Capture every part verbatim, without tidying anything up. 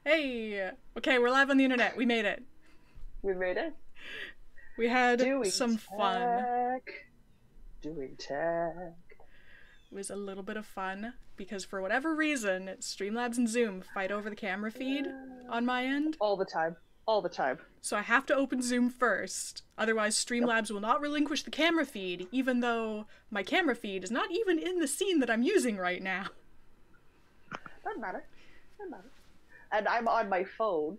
Hey! Okay, we're live on the internet. We made it. We made it. We had Doing some fun. tech. Doing tech. It was a little bit of fun because for whatever reason, Streamlabs and Zoom fight over the camera feed on my end. All the time. All the time. So I have to open Zoom first. Otherwise, Yep. Streamlabs will not relinquish the camera feed, even though my camera feed is not even in the scene that I'm using right now. Doesn't matter. Doesn't matter. And I'm on my phone,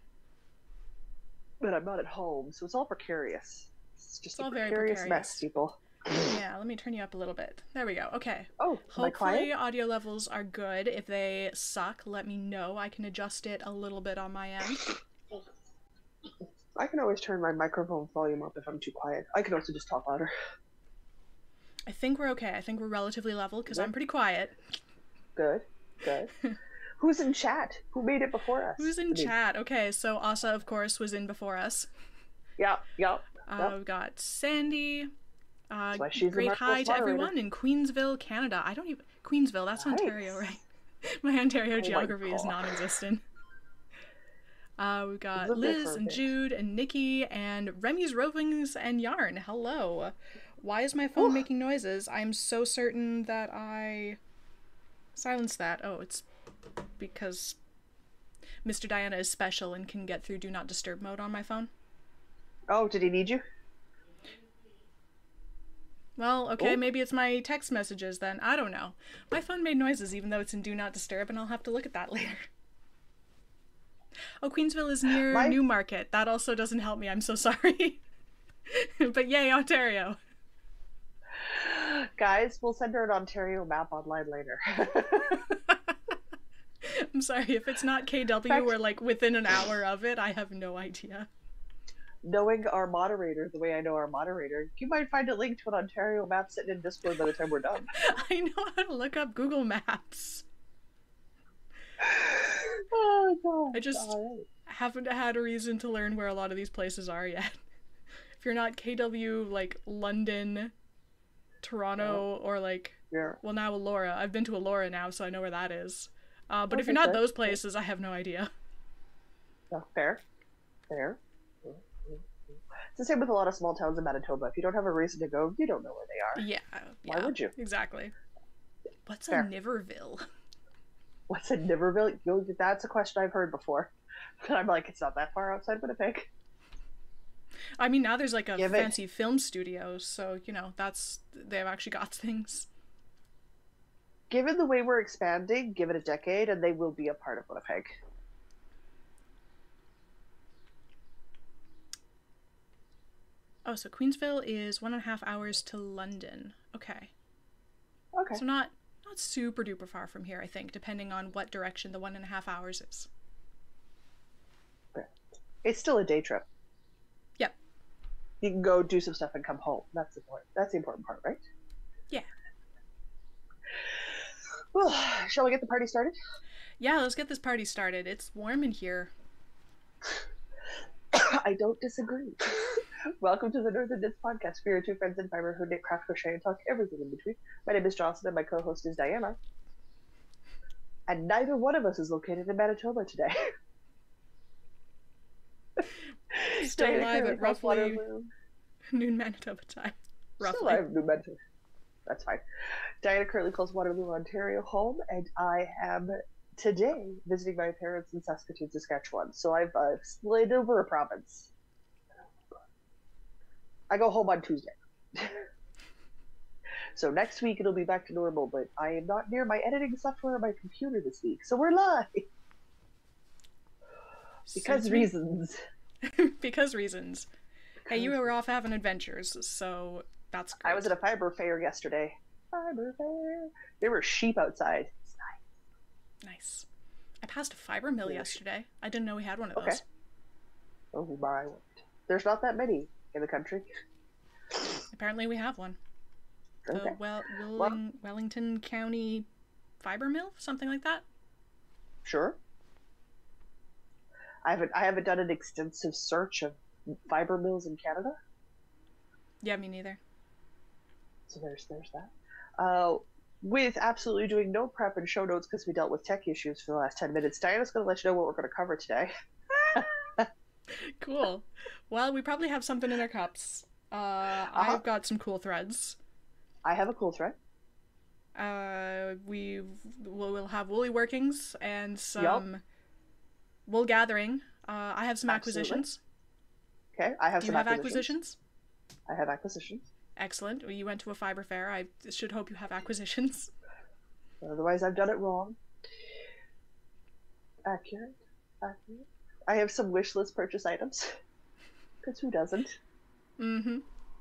but I'm not at home, so it's all precarious. It's just It's a all very precarious, precarious. mess, people. Yeah, let me turn you up a little bit. There we go. Okay. Oh, am I Hopefully quiet? audio levels are good. If they suck, let me know. I can adjust it a little bit on my end. I can always turn my microphone volume up if I'm too quiet. I can also just talk louder. I think we're okay. I think we're relatively level because Yep. I'm pretty quiet. Good. Good. Who's in chat? Who made it before us? Who's in I mean, chat? Okay, so Asa, of course, was in before us. Yeah, yeah. Uh, Yep. We've got Sandy. Uh, That's why she's the great Marvelous hi to moderator. everyone in Queensville, Canada. I don't even... Queensville, that's Nice. Ontario, right? My Ontario Oh my geography is God. non-existent. Uh, we've got Lived there Liz for a and bit. Jude and Nikki and Remy's Rovings and Yarn. Hello. Why is my phone Ooh. making noises? I'm so certain that I silenced that. Oh, it's because Mister Diana is special and can get through Do Not Disturb mode on my phone. Oh, did he need you? Well, okay, Oh. maybe it's my text messages then. I don't know. My phone made noises even though it's in Do Not Disturb, and I'll have to look at that later. Oh, Queensville is near My- Newmarket. That also doesn't help me. I'm so sorry. But yay, Ontario. Guys, we'll send her an Ontario map online later. I'm sorry, if it's not K W Fact- or like within an hour of it, I have no idea. Knowing our moderator the way I know our moderator, you might find a link to an Ontario map sitting in Discord by the time we're done. I know how to look up Google Maps. Oh, God. I just Alright. haven't had a reason to learn where a lot of these places are yet. If you're not K W, like London, Toronto, or like, Yeah. well, now Elora. I've been to Elora now, so I know where that is. Uh, but Oh, if you're not okay. those places, I have no idea. Yeah, fair. Fair. It's the same with a lot of small towns in Manitoba. If you don't have a reason to go, you don't know where they are. Yeah. Why yeah, would you? Exactly. What's Fair. a Niverville? What's in Niverville? You, that's a question I've heard before. And I'm like, it's not that far outside Winnipeg. I mean, now there's like a Give it- fancy film studio, so, you know, that's, they've actually got things. Given the way we're expanding, give it a decade and they will be a part of Winnipeg. Oh, so Queensville is one and a half hours to London. Okay. Okay. So not not super duper far from here, I think, depending on what direction the one and a half hours is. It's still a day trip. Yep. You can go do some stuff and come home. That's the point. That's the important part, right? Yeah. Well, shall we get the party started? Yeah, let's get this party started. It's warm in here. I don't disagree. Welcome to the Northern Knits Podcast. We are two friends in fiber who knit, craft, crochet, and talk everything in between. My name is Jocelyn and my co-host is Diana. And neither one of us is located in Manitoba today. Still Diana alive currently at calls roughly Waterloo. noon Manitoba time. Still Roughly. alive, New Manitoba. That's fine. Diana currently calls Waterloo, Ontario home, and I am today visiting my parents in Saskatoon, Saskatchewan. So I've uh, slid over a province. I go home on Tuesday. So next week it'll be back to normal, but I am not near my editing software on my computer this week, so we're live. Because Suits me. reasons. Because reasons. Hey, you were off having adventures, so that's great. I was at a fiber fair yesterday. Fiber fair. There were sheep outside. It's nice. Nice. I passed a fiber mill Yeah. yesterday. I didn't know we had one of Okay. those. Oh my word. There's not that many in the country. Apparently we have one. The Okay. well, Welling, Wellington County Fiber Mill? Something like that? Sure. I haven't I haven't done an extensive search of fiber mills in Canada. Yeah, me neither. So there's there's that. Uh with absolutely doing no prep and show notes because we dealt with tech issues for the last ten minutes, Diana's going to let you know what we're going to cover today. Cool. Well, we probably have something in our cups. Uh, uh-huh. I've got some cool threads. I have a cool thread. Uh, we will have woolly workings and some yep. wool gathering. Uh, I have some Absolutely. acquisitions. Okay, I have Do some you have acquisitions. acquisitions? I have acquisitions. Excellent. Well, you went to a fiber fair. I should hope you have acquisitions. Otherwise, I've done it wrong. Accurate. Accurate. I have some wish list purchase items. Because who doesn't? Mm-hmm.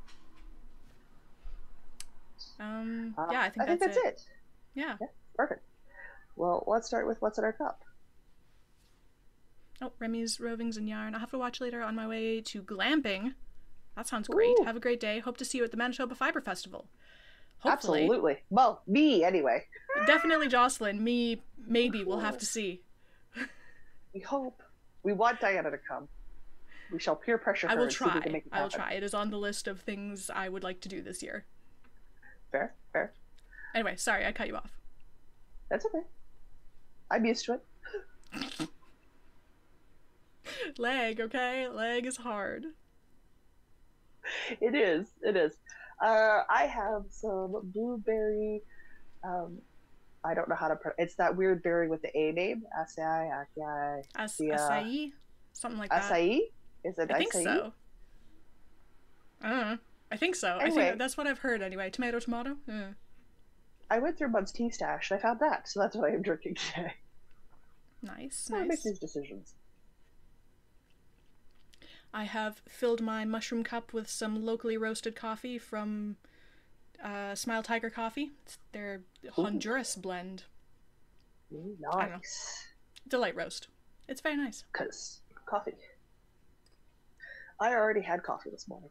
Um, uh, yeah, I think I that's, think that's it. it. Yeah. yeah. Perfect. Well, let's start with what's in our cup. Oh, Remy's Rovings and Yarn. I'll have to watch later on my way to glamping. That sounds great. Ooh. Have a great day. Hope to see you at the Manitoba Fiber Festival. Hopefully. Absolutely. Well, me anyway. Definitely Jocelyn. Me, maybe. We'll have to see. We hope. We want Diana to come. We shall peer pressure her. I will and try. See if we can make it I will happen. try. It is on the list of things I would like to do this year. Fair, fair. Anyway, sorry, I cut you off. That's okay. I'm used to it. Leg, okay? Leg is hard. It is. It is. Uh, I have some blueberry. Um, I don't know how to pronounce. It's that weird berry with the A name. Acai, acai, As- acai, something like that. Acai? Is it? I think acai? so. I don't know. I think so. Anyway, I think that's what I've heard anyway. Tomato, tomato. Yeah. I went through Bud's tea stash and I found that, so that's what I am drinking today. Nice, so nice. I make these decisions. I have filled my mushroom cup with some locally roasted coffee from uh, Smile Tiger Coffee. It's their Honduras Ooh. blend. Ooh, nice. Delight roast. It's very nice. Because coffee. I already had coffee this morning.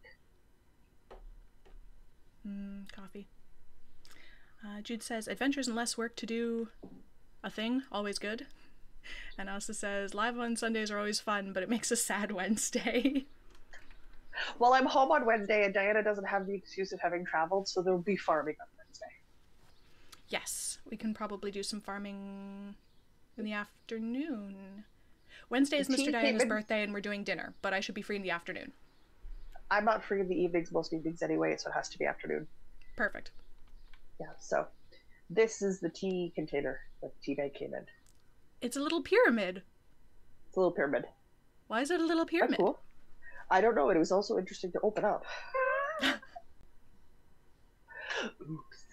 Mm, coffee. Uh, Jude says, adventures and less work to do a thing, always good. And also says, live on Sundays are always fun, but it makes a sad Wednesday. Well, I'm home on Wednesday, and Diana doesn't have the excuse of having traveled, so there'll be farming on Wednesday. Yes, we can probably do some farming in the afternoon. Wednesday is Mister Diana's birthday, and we're doing dinner, but I should be free in the afternoon. I'm not free in the evenings most evenings anyway, so it has to be afternoon. Perfect. Yeah, so this is the tea container that the tea bag came in. It's a little pyramid. It's a little pyramid. Why is it a little pyramid? That's cool. I don't know. It was also interesting to open up. Oops.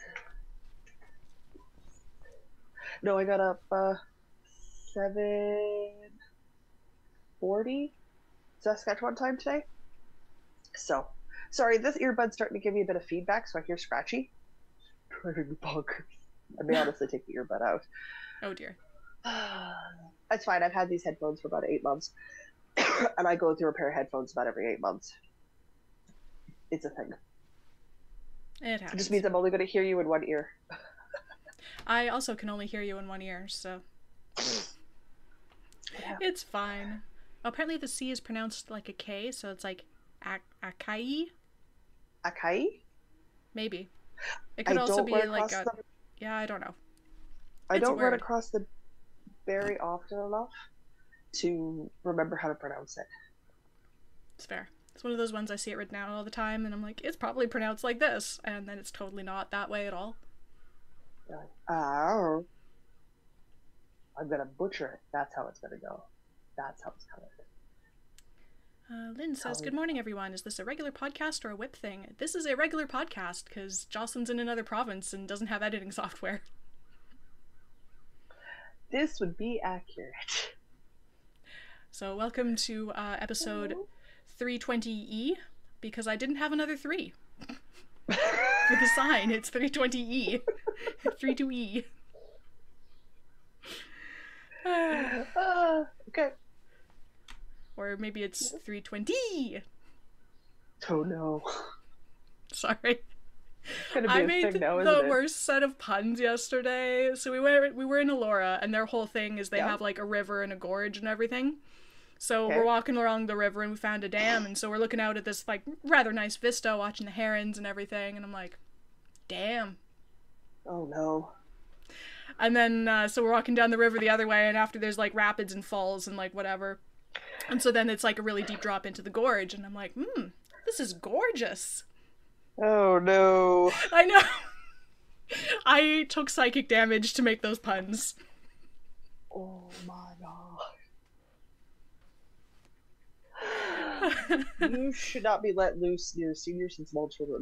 No, I got up uh, seven forty Saskatchewan time today. So, sorry, this earbud's starting to give me a bit of feedback, so I hear scratchy. Driving me bonkers. I may honestly take the earbud out. Oh dear. That's fine. I've had these headphones for about eight months, and I go through a pair of headphones about every eight months. It's a thing. It happens. It just means I'm only going to hear you in one ear. I also can only hear you in one ear, so yeah. It's fine. Apparently the C is pronounced like a K, so it's like a- Akai? Akai? Maybe. It could I also don't be run like a... the... Yeah, I don't know. I It's don't run across the very often enough to remember how to pronounce it. It's fair. It's one of those ones I see it written down all the time, and I'm like, it's probably pronounced like this, and then it's totally not that way at all. You're like, oh, I'm gonna butcher it. That's how it's gonna go. That's how it's coming. Uh, Lynn says, good morning, everyone. Is this a regular podcast or a whip thing? This is a regular podcast, because Jocelyn's in another province and doesn't have editing software. This would be accurate. So welcome to uh, episode three twenty E, because I didn't have another three. For the sign, it's three twenty E. three two E. Uh, okay. Or maybe it's three twenty. Oh no. Sorry. Gonna be I a made thing now, the isn't it? worst set of puns yesterday. So we were we were in Elora, and their whole thing is they Yeah. have like a river and a gorge and everything. So Okay. we're walking along the river and we found a dam, and so we're looking out at this like rather nice vista, watching the herons and everything, and I'm like, damn. Oh no. And then, uh, so we're walking down the river the other way, and after there's, like, rapids and falls and, like, whatever. And so then it's, like, a really deep drop into the gorge, and I'm like, hmm, this is gorgeous. Oh, no. I know. I took psychic damage to make those puns. Oh, my God. You should not be let loose near seniors and small children.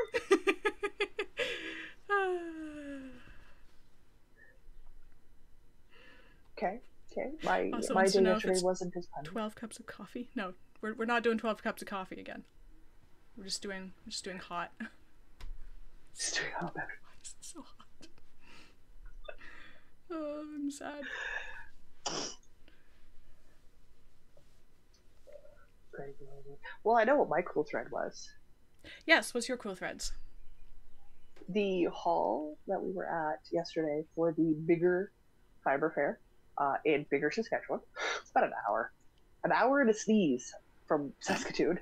Okay, okay. My Also my wants to day know if yesterday it's wasn't as fun. twelve cups of coffee? No, we're we're not doing twelve cups of coffee again. We're just doing we're just doing hot. Just doing hot better. Why is it so hot? Oh, I'm sad. Well, I know what my cool thread was. Yes, what's your cool threads? The hall that we were at yesterday for the bigger fiber fair uh, in Bigger, Saskatchewan. It's about an hour. An hour and a sneeze from Saskatoon.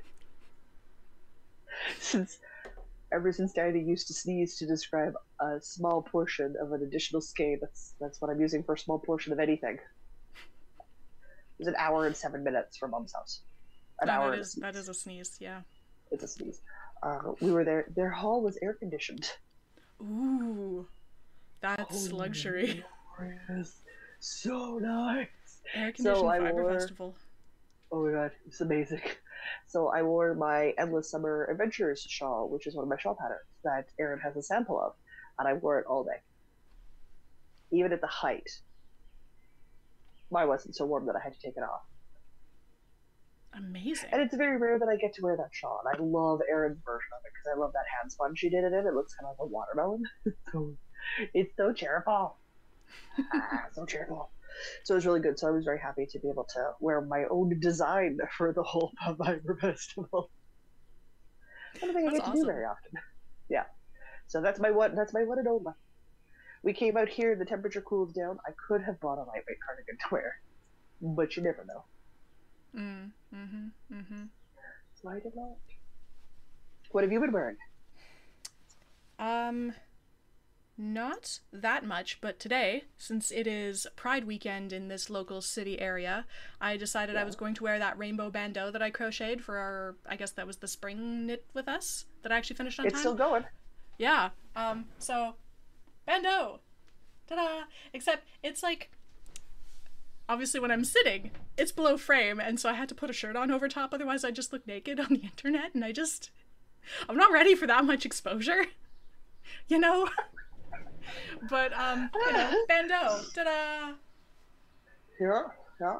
Since ever since Daddy used to sneeze to describe a small portion of an additional skein, that's that's what I'm using for a small portion of anything. It was an hour and seven minutes from Mom's house. An No, hour that and is a sneeze. that is a sneeze, yeah. It's a sneeze. Uh, we were there. Their hall was air conditioned. Ooh, that's Oh, luxury. Glorious. So nice. Air conditioned So I fiber wore- festival. Oh my god, it's amazing. So I wore my Endless Summer Adventures shawl, which is one of my shawl patterns that Erin has a sample of, and I wore it all day. Even at the height. Mine wasn't so warm that I had to take it off. Amazing. And it's very rare that I get to wear that shawl, and I love Erin's version of it because I love that hand spun she did it in. It looks kind of like a watermelon. so, it's so cheerful. ah, so cheerful. So it was really good. So I was very happy to be able to wear my own design for the whole Fiber Festival. I don't think I That's get to awesome. do very often. Yeah. So that's my one. That's my one and only. We came out here. The temperature cooled down. I could have bought a lightweight cardigan to wear, but you never know. Mm, mm-hmm, mm-hmm. So I did not. What have you been wearing? Um, not that much, but today, since it is Pride weekend in this local city area, I decided I Yeah. was going to wear that rainbow bandeau that I crocheted for our, I guess that was the spring knit with us, that I actually finished on It's time. still going. Yeah, um, so, bandeau! Ta-da! Except, it's like, obviously when I'm sitting, it's below frame, and so I had to put a shirt on over top, otherwise I just look naked on the internet, and I just, I'm not ready for that much exposure, you know? But, um, you know, bandeau, ta-da! Yeah, yeah.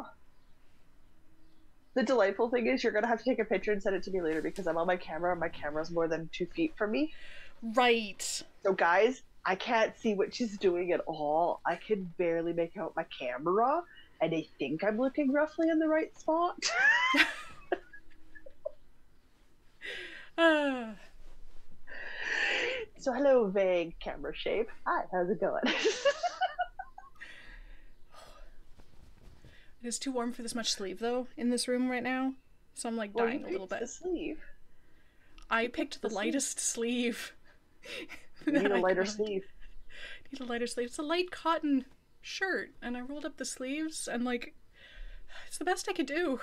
The delightful thing is you're going to have to take a picture and send it to me later because I'm on my camera and my camera's more than two feet from me. Right. So guys, I can't see what she's doing at all. I can barely make out my camera and I think I'm looking roughly in the right spot. Uh, So hello, vague camera shape. Hi, how's it going? it is too warm for this much sleeve, though, in this room right now, so I'm, like, Well, dying you a little picked bit. the sleeve. I picked the the sleeve. lightest sleeve. You need that a I lighter could. sleeve. Need a lighter sleeve. It's a light cotton shirt, and I rolled up the sleeves, and like, it's the best I could do.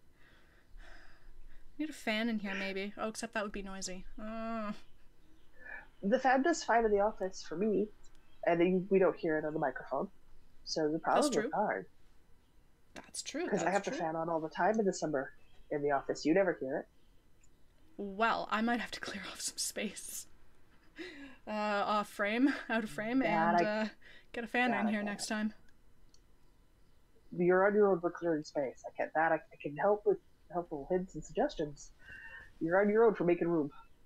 Need a fan in here, maybe. Oh, except that would be noisy. Oh. The fan does fine in the office for me, and then we don't hear it on the microphone. So the problem That's true. is hard. That's true. Because I that's have true. the fan on all the time in the summer in the office. You never hear it. Well, I might have to clear off some space. Uh, off frame, out of frame, That and I- uh, get a fan that in I here can. next time. You're on your own for clearing space. I get that. I, I can help with helpful hints and suggestions. You're on your own for making room.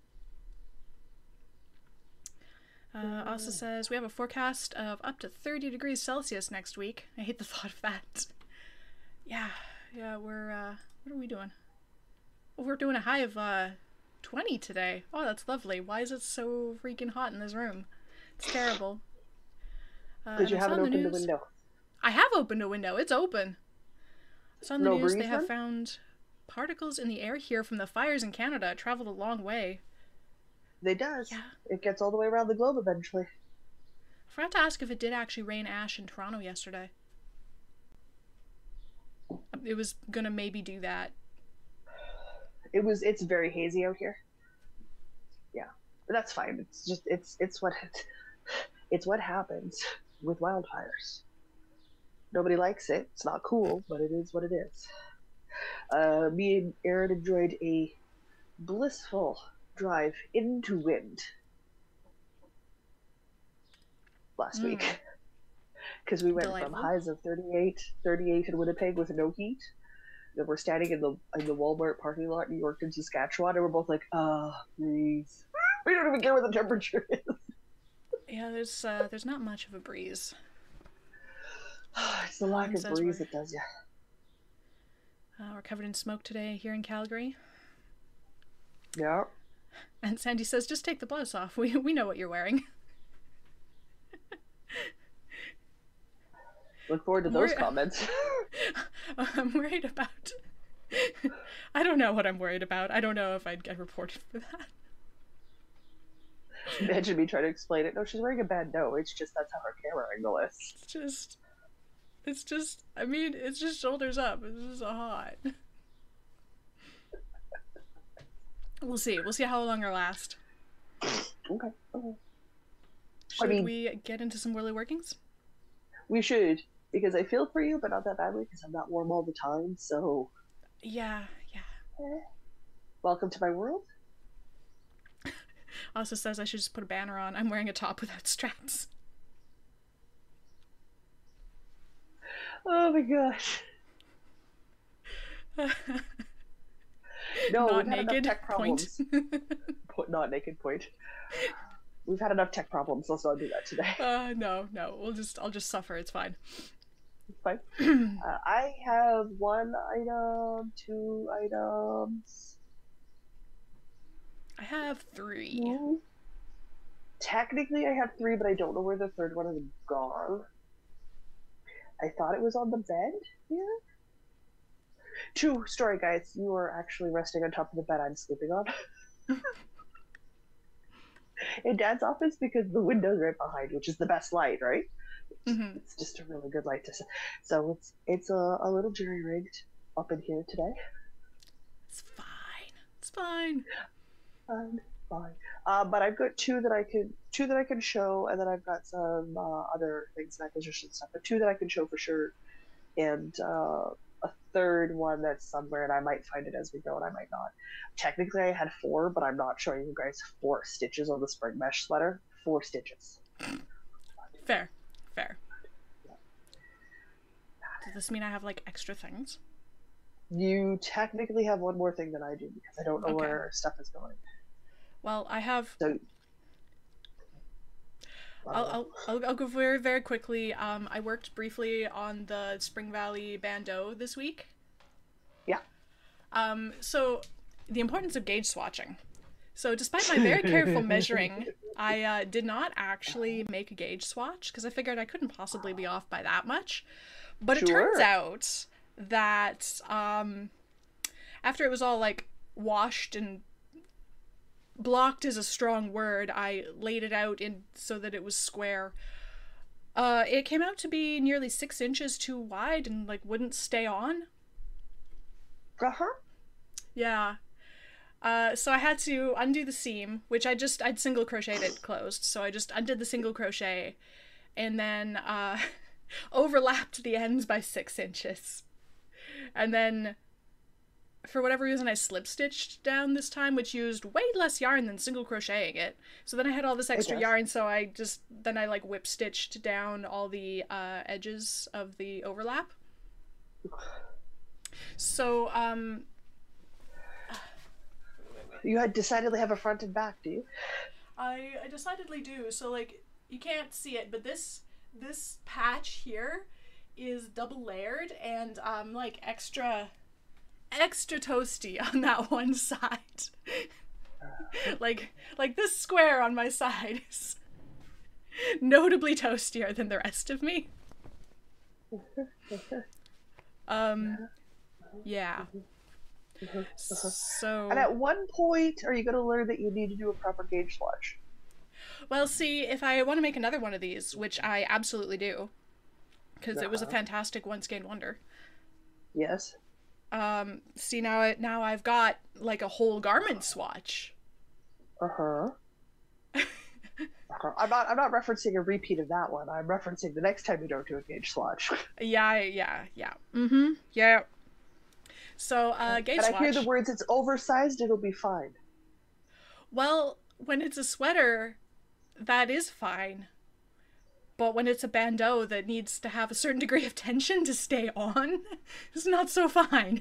Uh, also says we have a forecast of up to thirty degrees Celsius next week. I hate the thought of that. Yeah, yeah, we're, uh, what are we doing? Oh, we're doing a high of, uh, twenty today. Oh, that's lovely. Why is it so freaking hot in this room? It's terrible. Uh, Because you and I saw haven't in the opened the news- window. I have opened a window. It's open. I saw in the No news breeze they have then? found particles in the air here from the fires in Canada. It traveled a long way. They does. Yeah. It gets all the way around the globe eventually. forgot to ask if it did actually rain ash in Toronto yesterday. It was gonna maybe do that. It was. It's very hazy out here. Yeah, but that's fine. It's just. It's. It's what. It's what happens with wildfires. Nobody likes it. It's not cool, but it is what it is. Uh, me and Aaron enjoyed a blissful drive into wind last Mm. week. Because we went Delightful. from highs of thirty-eight, thirty-eight in Winnipeg with no heat. Then we're standing in the in the Walmart parking lot in Yorkton, Saskatchewan, and we're both like, ah, breeze. We don't even care what the temperature is. Yeah, there's uh, there's not much of a breeze. It's the lack Colin of says breeze we're- that does ya. Uh, we're covered in smoke today here in Calgary. Yeah. And Sandy says, just take the blouse off. We we know what you're wearing. Look forward to those We're- comments. I'm worried about... I don't know what I'm worried about. I don't know if I'd get reported for that. Imagine me trying to explain it. No, she's wearing a bandeau. It's just that's how her camera angle is. It's just... It's just... I mean, it's just shoulders up. It's just so hot. We'll see. We'll see how long it'll last. Okay. Okay. Should mean- we get into some whirly workings? We should, because I feel for you, but not that badly, because I'm not warm all the time, so... Yeah, yeah. eh. Welcome to my world. Also says I should just put a banner on. I'm wearing a top without straps. Oh my gosh. No, Not we've had enough naked. tech Point. problems. Point, not naked, point. We've had enough tech problems, let's not do that today. uh, no, no. We'll just. I'll just suffer. It's fine. It's fine. Uh, I have one item, two items. I have three. Two. Technically, I have three, but I don't know where the third one has gone. I thought it was on the bed here. True story, guys. You are actually resting on top of the bed I'm sleeping on. In Dad's office, because the window's right behind, which is the best light, right? Mm-hmm. It's just a really good light to see. So it's it's a, a little jury rigged up in here today. It's fine. It's fine. Fine, fine. Uh, but I've got two that I can two that I can show, and then I've got some uh, other things and acquisition stuff. But two that I can show for sure, and uh, a third one that's somewhere, and I might find it as we go, and I might not. Technically, I had four, but I'm not showing you guys four stitches on the spring mesh sweater. Four stitches. Fair. Fair. Does this mean I have like extra things? You technically have one more thing than I do because I don't know Okay. where stuff is going. Well, I have. So. I'll, I'll, I'll, I'll go very, very quickly. Um, I worked briefly on the Spring Valley bandeau this week. Yeah. Um, so, the importance of gauge swatching. So, despite my very careful measuring, I uh, did not actually make a gauge swatch because I figured I couldn't possibly be off by that much. But it turns Sure. out that um, after it was all like washed and blocked is a strong word, I laid it out in so that it was square. Uh, it came out to be nearly six inches too wide and like wouldn't stay on. Uh-huh. Yeah. Uh, so I had to undo the seam, which I just, I'd single crocheted it closed. So I just undid the single crochet and then uh, overlapped the ends by six inches. And then, for whatever reason, I slip stitched down this time, which used way less yarn than single crocheting it. So then I had all this extra does. yarn, so I just, then I like whip stitched down all the uh, edges of the overlap. So, um, You had decidedly have a front and back, do you? I, I decidedly do. So like you can't see it, but this this patch here is double layered and um like extra extra toasty on that one side. like like this square on my side is notably toastier than the rest of me. Um yeah. So And at one point, are you going to learn that you need to do a proper gauge swatch? Well, see, if I want to make another one of these, which I absolutely do, because uh-huh. it was a fantastic once gained wonder. Yes. Um, see, now, I, now I've got, like, a whole garment swatch. Uh-huh. uh-huh. I'm not I'm not referencing a repeat of that one. I'm referencing the next time you don't do a gauge swatch. yeah, yeah, yeah. Mm-hmm. Yeah. So, uh, gauge and swatch. I hear the words, it's oversized, it'll be fine. Well, when it's a sweater, that is fine. But when it's a bandeau that needs to have a certain degree of tension to stay on, it's not so fine.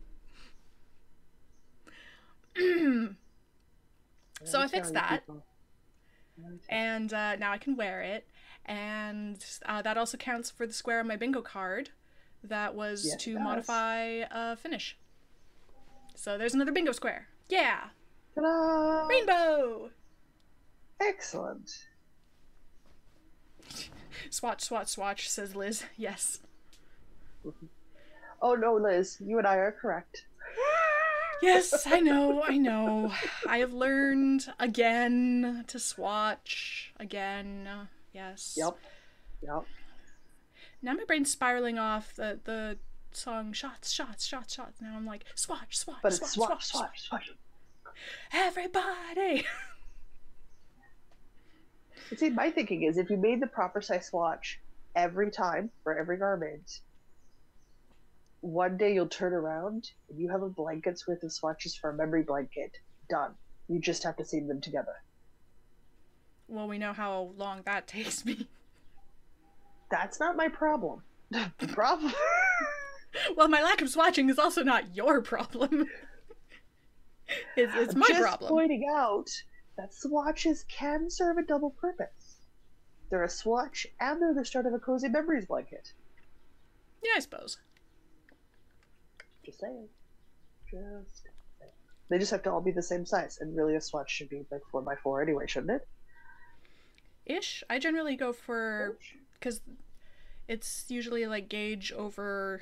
So I fixed that. And uh, now I can wear it. And uh, that also counts for the square on my bingo card that was yes, to modify a finish. So there's another bingo square. Yeah! Ta-da! Rainbow! Excellent. Swatch, swatch, swatch, says Liz. Yes. Oh no, Liz, you and I are correct. Yes, I know, I know. I have learned again to swatch again. Yes. Yep. Yep. Now my brain's spiraling off the the song shots, shots, shots, shots. Now I'm like swatch, swatch, but swatch, it's swatch, swatch, swatch, swatch. Everybody. See, my thinking is if you made the proper size swatch every time for every garment, one day you'll turn around and you have a blanket's worth of swatches for a memory blanket. Done. You just have to seam them together. Well, we know how long that takes me. That's not my problem. The problem... Well, my lack of swatching is also not your problem. it's, it's my just problem. Just pointing out that swatches can serve a double purpose. They're a swatch and they're the start of a cozy memories blanket. Yeah, I suppose. Just saying. Just saying. They just have to all be the same size, and really a swatch should be like four by four anyway, shouldn't it? Ish. I generally go for, because it's usually like gauge over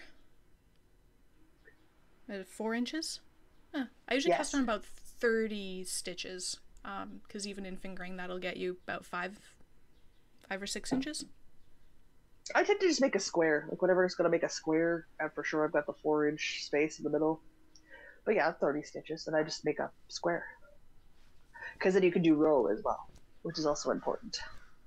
uh, four inches. Huh. I usually yes. cast on about thirty stitches. Um, because even in fingering, that'll get you about five, five or six inches. I tend to just make a square, like whatever is going to make a square, and for sure I've got the four inch space in the middle. But yeah, thirty stitches, and I just make a square. Because then you can do row as well, which is also important.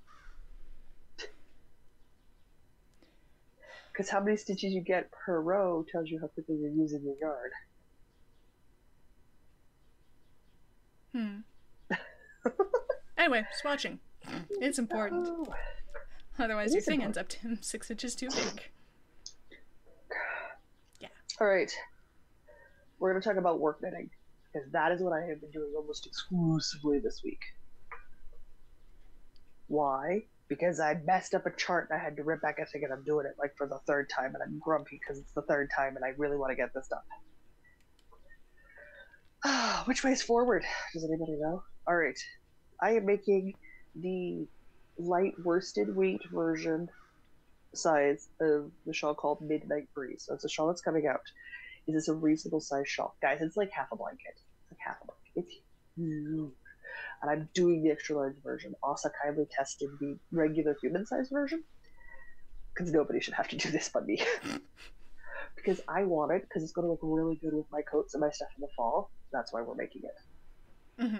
Because how many stitches you get per row tells you how quickly you're using your yarn. Hmm. Anyway, swatching. It's important. Oh. Otherwise your thing important. ends up six inches too big. Yeah. Alright. We're going to talk about work knitting. Because that is what I have been doing almost exclusively this week. Why? Because I messed up a chart and I had to rip back a thing and I'm doing it like for the third time and I'm grumpy because it's the third time and I really want to get this done. Which way is forward? Does anybody know? Alright. I am making the light worsted weight version size of the shawl called Midnight Breeze. So it's a shawl that's coming out. Is this a reasonable size shawl? Guys, it's like half a blanket. It's like half a blanket. It's huge. And I'm doing the extra large version. Asa kindly tested the regular human size version. Because nobody should have to do this but me. Because I want it, because it's going to look really good with my coats and my stuff in the fall. That's why we're making it. Mm-hmm.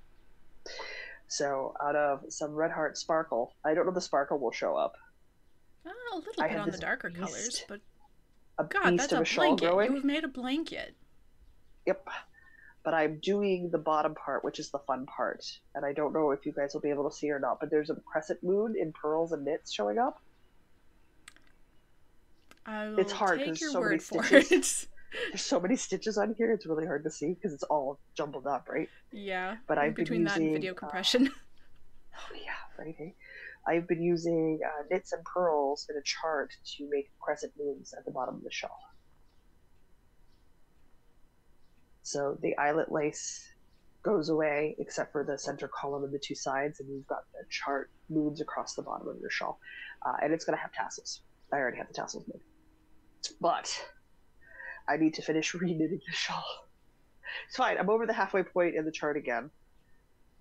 So, out of some Red Heart Sparkle, I don't know if the sparkle will show up. Oh, a little bit on the darker beast, colors, but a God, that's a, a blanket. Growing. You have made a blanket. Yep. But I'm doing the bottom part, which is the fun part. And I don't know if you guys will be able to see or not, but there's a crescent moon in pearls and knits showing up. I will it's hard take your so word many for stitches. it. There's so many stitches on here, it's really hard to see because it's all jumbled up, right? Yeah. But I've between been that using, and video compression. Uh, oh yeah, right. Hey? I've been using uh, knits and pearls in a chart to make crescent moons at the bottom of the shawl. So the eyelet lace goes away except for the center column and the two sides, and you've got the chart moons across the bottom of your shawl. Uh, and it's going to have tassels. I already have the tassels made. But I need to finish re-knitting the shawl. It's fine. I'm over the halfway point in the chart again.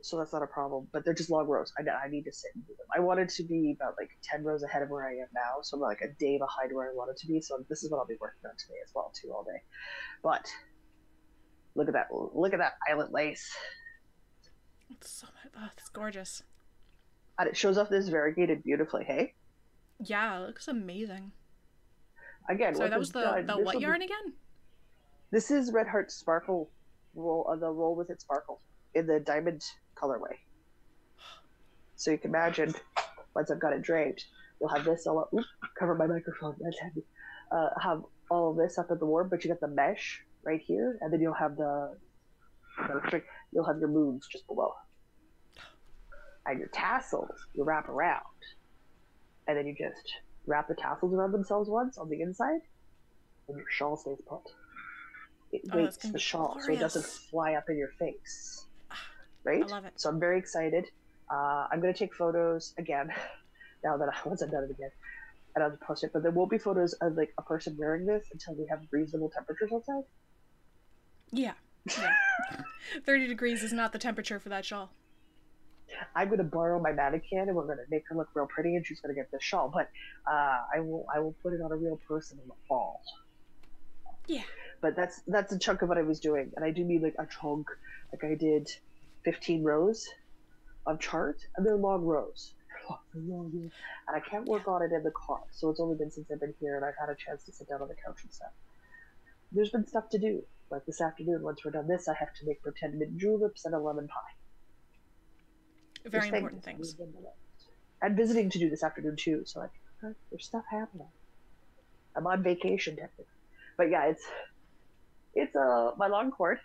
so that's not a problem. But they're just long rows. I, I need to sit and do them. I wanted to be about like ten rows ahead of where I am now, so I'm like a day behind where I wanted to be. So this is what I'll be working on today as well, too, all day. But look at that! Look at that eyelet lace. It's so oh, it's gorgeous. And it shows off this variegated beautifully. Hey. Yeah, it looks amazing. Again, so that was the done, the what yarn be, again? This is Red Heart Sparkle roll. Uh, the roll with it sparkle in the diamond colorway. So you can imagine, once I've got it draped, you'll have this all up. Oops, cover my microphone. That's heavy. Uh, have all of this up at the warm, but you got the mesh right here, and then you'll have the, the you'll have your moons just below, and your tassels you wrap around, and then you just wrap the tassels around themselves once on the inside, and your shawl stays put. It oh, weights the shawl glorious. so it doesn't fly up in your face. Right? I love it. So I'm very excited. Uh, I'm going to take photos again, now that I, once I've done it again, and I'll post it. But there won't be photos of like a person wearing this until we have reasonable temperatures outside. Yeah. yeah. thirty degrees is not the temperature for that shawl. I'm going to borrow my mannequin, and we're going to make her look real pretty, and she's going to get this shawl. But uh, I will I will put it on a real person in the fall. Yeah. But that's that's a chunk of what I was doing, and I do need like a chunk. Like I did fifteen rows of chart, and they're long rows. And I can't work on it in the car, so it's only been since I've been here, and I've had a chance to sit down on the couch and stuff. There's been stuff to do. Like this afternoon, once we're done this, I have to make pretend mint juleps and a lemon pie. Very there's important things. things. And visiting to do this afternoon too, so like, there's stuff happening. I'm on vacation technically, but yeah, it's it's uh my long cord.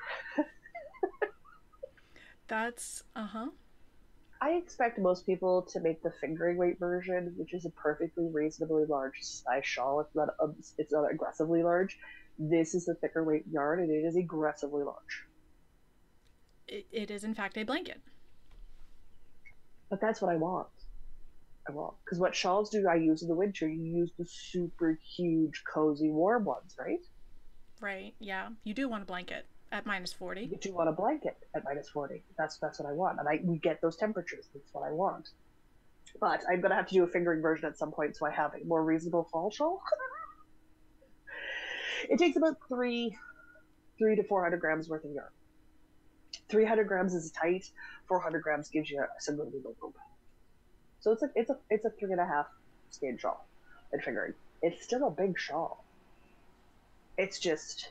That's uh huh. I expect most people to make the fingering weight version, which is a perfectly reasonably large size shawl. It's not um, it's not aggressively large. This is the thicker weight yarn, and it is aggressively large. It, it is in fact a blanket. But that's what I want. I want because what shawls do I use in the winter? You use the super huge, cozy, warm ones, right? Right. Yeah. You do want a blanket at minus forty. You do want a blanket at minus forty. That's that's what I want, and I we get those temperatures. That's what I want. But I'm gonna have to do a fingering version at some point, so I have a more reasonable fall shawl. It takes about three, three to four hundred grams worth of yarn. Three hundred grams is tight. Four hundred grams gives you a single needle rope. So it's a it's a it's a three and a half skein shawl and fingering. It's still a big shawl. It's just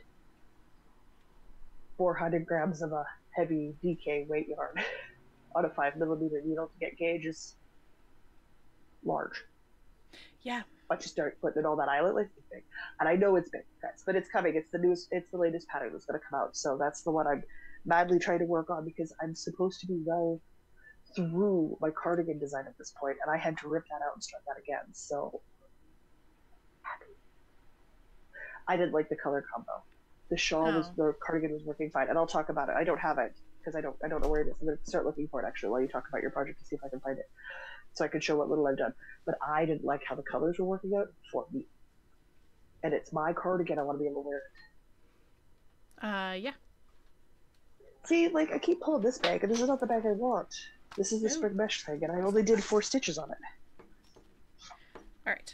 four hundred grams of a heavy D K weight yarn on a five millimeter needle to get gauge is large. Yeah. Once you start putting in all that eyelet lace, it's big. And I know it's big, guys, but it's coming. It's the newest, it's the latest pattern that's going to come out. So that's the one I'm madly trying to work on because I'm supposed to be well through my cardigan design at this point, and I had to rip that out and start that again. So happy. I didn't like the color combo. The shawl oh. was, the cardigan was working fine, and I'll talk about it. I don't have it because I don't, I don't know where it is. I'm going to start looking for it actually while you talk about your project to see if I can find it, so I can show what little I've done. But I didn't like how the colors were working out for me, and it's my cardigan. I want to be able to wear it. Uh, yeah. See, like I keep pulling this bag, and this is not the bag I want. This is the Ooh. spring mesh thing, and I only did four stitches on it. All right.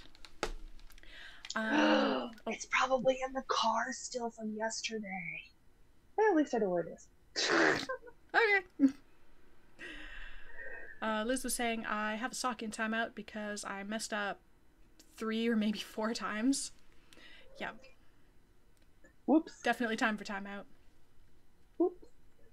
Um, oh. It's probably in the car still from yesterday. Well, at least I know where it is. Okay. Uh, Liz was saying I have a sock in timeout because I messed up three or maybe four times. Yeah. Whoops. Definitely time for timeout. Whoops.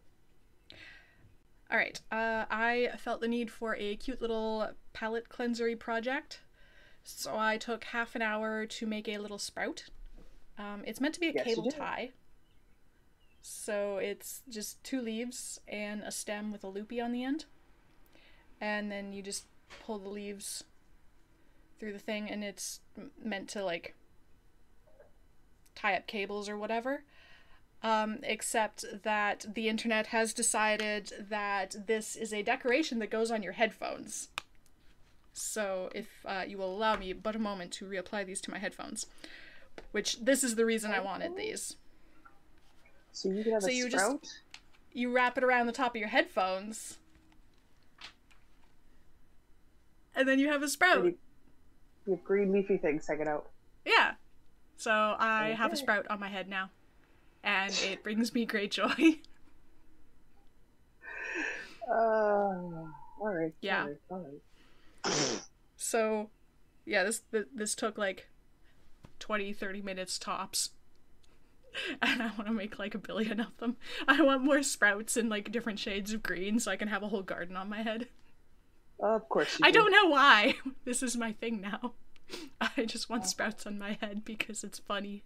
All right. Uh, I felt the need for a cute little palette cleansery project. So I took half an hour to make a little sprout. Um, it's meant to be a yes, cable tie. So it's just two leaves and a stem with a loopy on the end. And then you just pull the leaves through the thing, and it's meant to like tie up cables or whatever. Um, except that the internet has decided that this is a decoration that goes on your headphones. So if uh, you will allow me but a moment to reapply these to my headphones, which this is the reason I wanted these. So you can have so a you sprout? Just, you wrap it around the top of your headphones, and then you have a sprout. You, you have green leafy things hanging out. Yeah. So I Okay. have a sprout on my head now, and it brings me great joy. Uh, all right. Yeah. All right. All right. So, yeah, this th- this took like twenty, thirty minutes tops. And I want to make like a billion of them. I want more sprouts in like different shades of green so I can have a whole garden on my head. Of course you I do. don't know why. This is my thing now. I just want sprouts on my head because it's funny.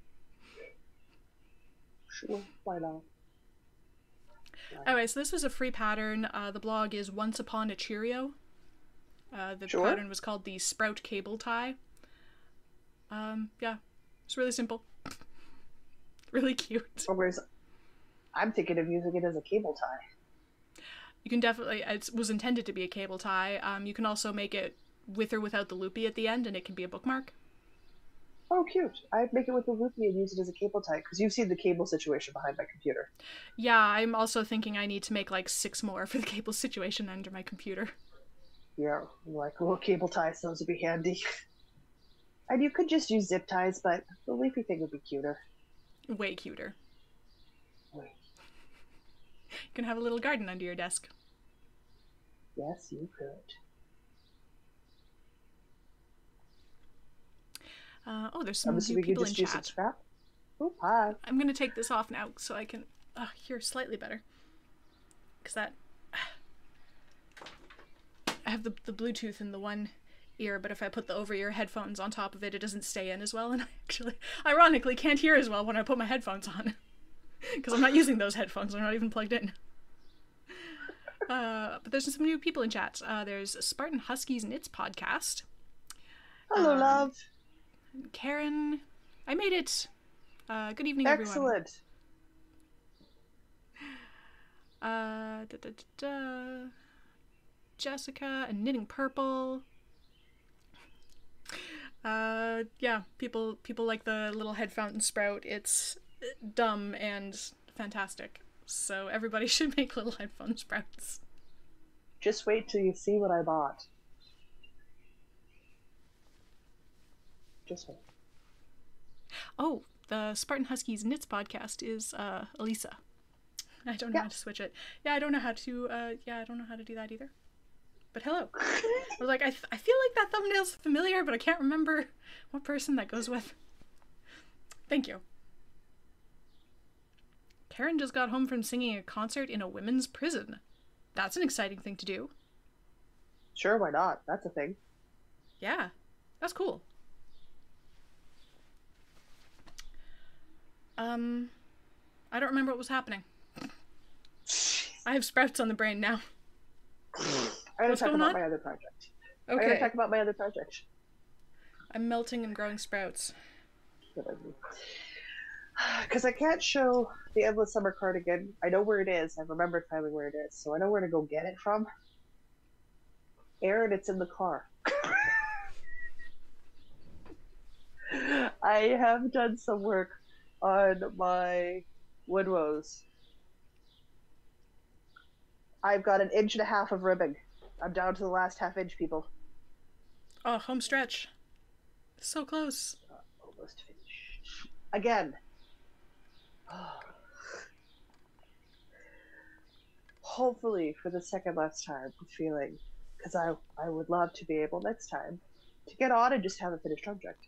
Sure. Why not? Anyway, so this was a free pattern. Uh, the blog is Once Upon a Cheerio. Uh, the Sure. pattern was called the Sprout Cable Tie. Um, yeah, it's really simple. Really cute. Or whereas I'm thinking of using it as a cable tie. You can definitely, it was intended to be a cable tie. Um, you can also make it with or without the loopy at the end, and it can be a bookmark. Oh, cute. I'd make it with the loopy and use it as a cable tie, because you've seen the cable situation behind my computer. Yeah, I'm also thinking I need to make like six more for the cable situation under my computer. Yeah, like a little cable tie, so those would be handy. And you could just use zip ties, but the leafy thing would be cuter. Way cuter. Wait. You can have a little garden under your desk. Yes, you could. Uh, oh, there's some I'm new assuming you people in just use some chat. scrap. Oh, hi. I'm gonna take this off now so I can uh, hear slightly better. Because that... I have the, the Bluetooth in the one ear, but if I put the over-ear headphones on top of it, it doesn't stay in as well, and I actually, ironically, can't hear as well when I put my headphones on. Because I'm not using those headphones, they're not even plugged in. Uh, but there's some new people in chat. Uh, there's Spartan Huskies Knits podcast. Hello, Um, love. Karen, I made it. Uh, good evening, everyone. Excellent. Uh, da, da, da, da. Jessica and Knitting Purple. Uh, yeah, people people like the little head fountain sprout. It's dumb and fantastic. So everybody should make little head fountain sprouts. Just wait till you see what I bought. Just wait. Oh, the Spartan Huskies Knits podcast is uh Elisa. I don't know Yeah. how to switch it. Yeah, I don't know how to. Uh, yeah, I don't know how to do that either. But hello. I was like, I, th- I feel like that thumbnail's familiar, but I can't remember what person that goes with. Thank you. Karen just got home from singing a concert in a women's prison. That's an exciting thing to do. Sure, why not? That's a thing. Yeah, that's cool. Um, I don't remember what was happening. I have sprouts on the brain now. I'm gonna What's talk going about on? my other project. I'm gonna Okay. talk about my other project. I'm melting and growing sprouts. Because I can't show the Endless Summer cardigan. I know where it is. I've remembered finally where it is, so I know where to go get it from. Aaron, it's in the car. I have done some work on my wood woes. I've got an inch and a half of ribbing. I'm down to the last half inch, people. Oh, home stretch. So close. Uh, almost finished. Again. Hopefully for the second last time with feeling, because I, I would love to be able next time to get on and just have a finished object.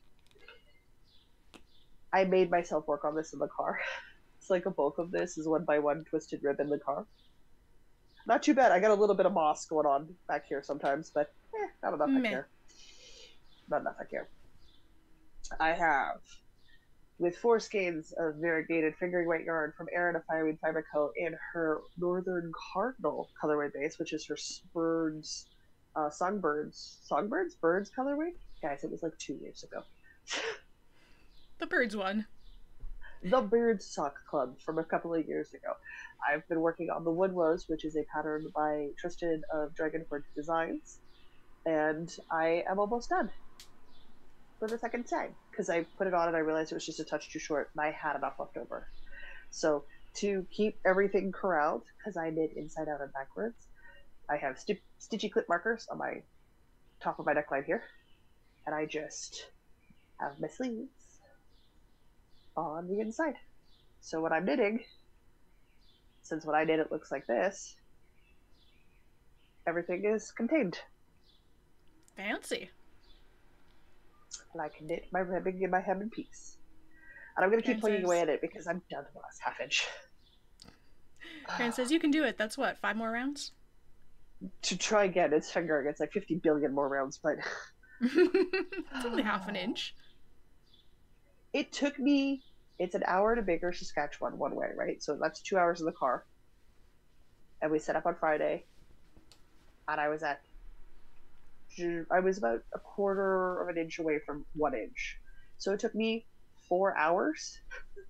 I made myself work on this in the car. It's like a bulk of this is one by one twisted rib in the car. Not too bad. I got a little bit of moss going on back here sometimes, but eh, not enough I Meh. care. Not enough I care. I have, with four skeins of variegated fingering weight yarn from Erin of Fireweed Fiber Co. in her Northern Cardinal colorway base, which is her s- birds, uh, songbirds, songbirds, birds colorway. Guys, it was like two years ago. The birds one. The Bird Sock Club from a couple of years ago. I've been working on the Wood Rose, which is a pattern by Tristan of Dragonford Designs, and I am almost done for the second time because I put it on and I realized it was just a touch too short and I had enough left over. So to keep everything corralled, because I knit inside out and backwards, I have sti- stitchy clip markers on my top of my neckline here, and I just have my sleeves on the inside. So when I'm knitting, since when I knit it looks like this, everything is contained. Fancy. And I can knit my ribbing in my hem in peace. And I'm going to keep plugging away at it because I'm down to the last half inch. Karen says you can do it. That's what, five more rounds? To try again, it's fingering. It's like fifty billion more rounds, but... It's only half an inch. It took me... It's an hour to Baker, Saskatchewan, one way, right? So that's two hours in the car. And we set up on Friday. And I was at... I was about a quarter of an inch away from one inch. So it took me four hours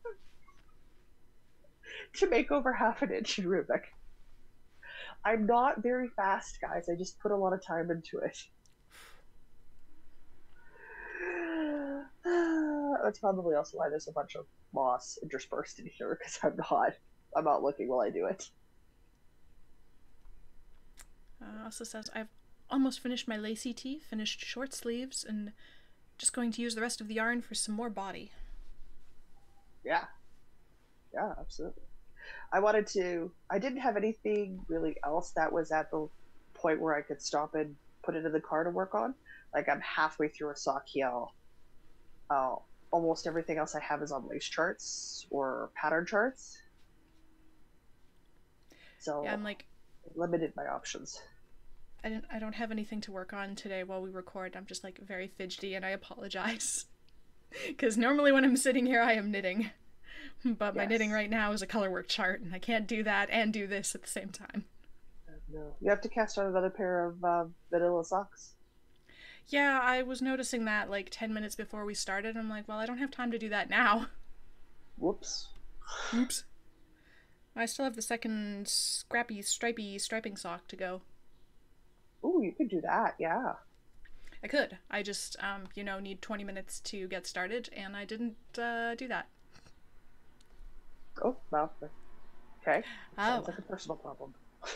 to make over half an inch in Rubik. I'm not very fast, guys. I just put a lot of time into it. That's probably also why there's a bunch of moss interspersed in here, because I'm not, I'm not looking while I do it. Uh, also says I've almost finished my lacy tee, finished short sleeves, and just going to use the rest of the yarn for some more body. Yeah. Yeah, absolutely. I wanted to, I didn't have anything really else that was at the point where I could stop and put it in the car to work on. Like, I'm halfway through a sock heel. Uh, almost everything else I have is on lace charts or pattern charts. So yeah, I'm like limited my options. I didn't I don't have anything to work on today while we record. I'm just like very fidgety, and I apologize. Because normally when I'm sitting here I am knitting. But my yes. knitting right now is a colorwork chart, and I can't do that and do this at the same time. No. You have to cast on another pair of uh, vanilla socks. Yeah, I was noticing that like ten minutes before we started. I'm like, well, I don't have time to do that now. Whoops. Oops. I still have the second scrappy, stripy striping sock to go. Ooh, you could do that, yeah. I could. I just, um, you know, need twenty minutes to get started, and I didn't uh, do that. Oh, well, okay. Oh. Sounds like a personal problem.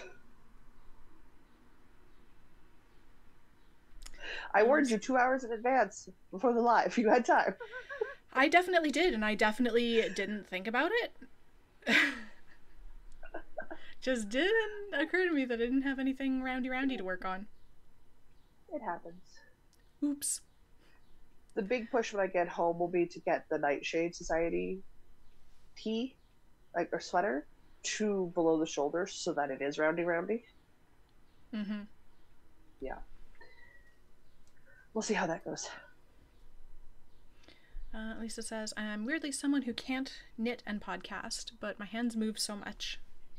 I warned you two hours in advance before the live. You had time. I definitely did, and I definitely didn't think about it. Just didn't occur to me that I didn't have anything roundy-roundy to work on. It happens. Oops. The big push when I get home will be to get the Nightshade Society tee, like, or sweater, to below the shoulders so that it is roundy-roundy. Mm-hmm. Yeah. We'll see how that goes. Uh, Lisa says, I'm weirdly someone who can't knit and podcast, but my hands move so much.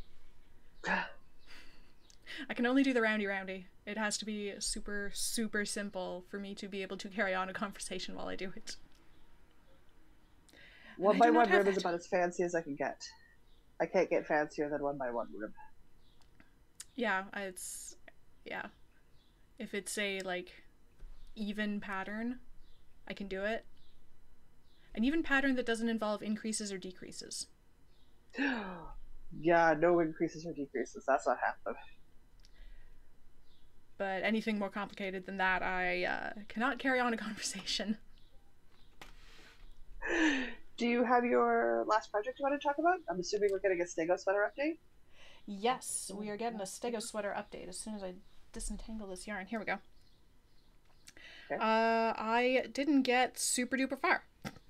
I can only do the roundy roundy. It has to be super, super simple for me to be able to carry on a conversation while I do it. One by one rib is about as fancy as I can get. I can't get fancier than one by one rib. Yeah, it's, yeah. If it's a, like, even pattern, I can do it. An even pattern that doesn't involve increases or decreases. Yeah, no increases or decreases. That's not happening. But anything more complicated than that, I uh, cannot carry on a conversation. Do you have your last project you want to talk about? I'm assuming we're getting a Stego sweater update? Yes, we are getting a Stego sweater update as soon as I disentangle this yarn. Here we go. Okay. Uh, I didn't get super duper far.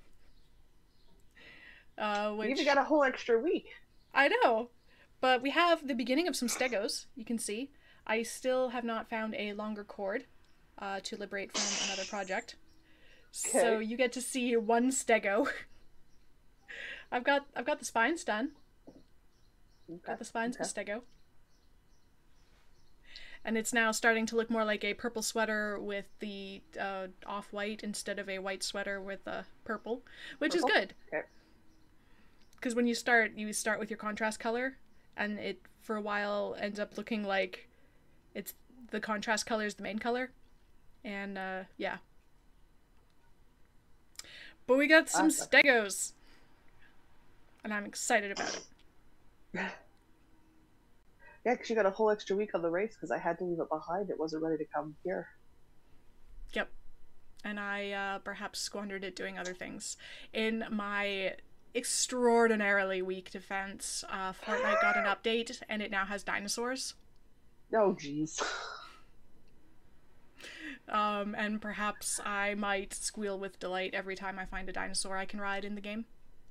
Uh, which... You even got a whole extra week. I know, but we have the beginning of some Stegos, you can see. I still have not found a longer cord uh, to liberate from another project. Okay. So you get to see one Stego. I've got I've got the spines done. Okay. Got the spines okay. of Stego. And it's now starting to look more like a purple sweater with the uh, off-white instead of a white sweater with uh, purple, which purple? is good. Okay. Because when you start, you start with your contrast color, and it, for a while, ends up looking like it's the contrast color is the main color. And, uh, yeah. But we got some awesome. Stegos. And I'm excited about it. Yeah, because you got a whole extra week on the race, because I had to leave it behind. It wasn't ready to come here. Yep. And I uh, perhaps squandered it doing other things. In my extraordinarily weak defense, uh, Fortnite got an update and it now has dinosaurs. Oh, jeez. Um, and perhaps I might squeal with delight every time I find a dinosaur I can ride in the game.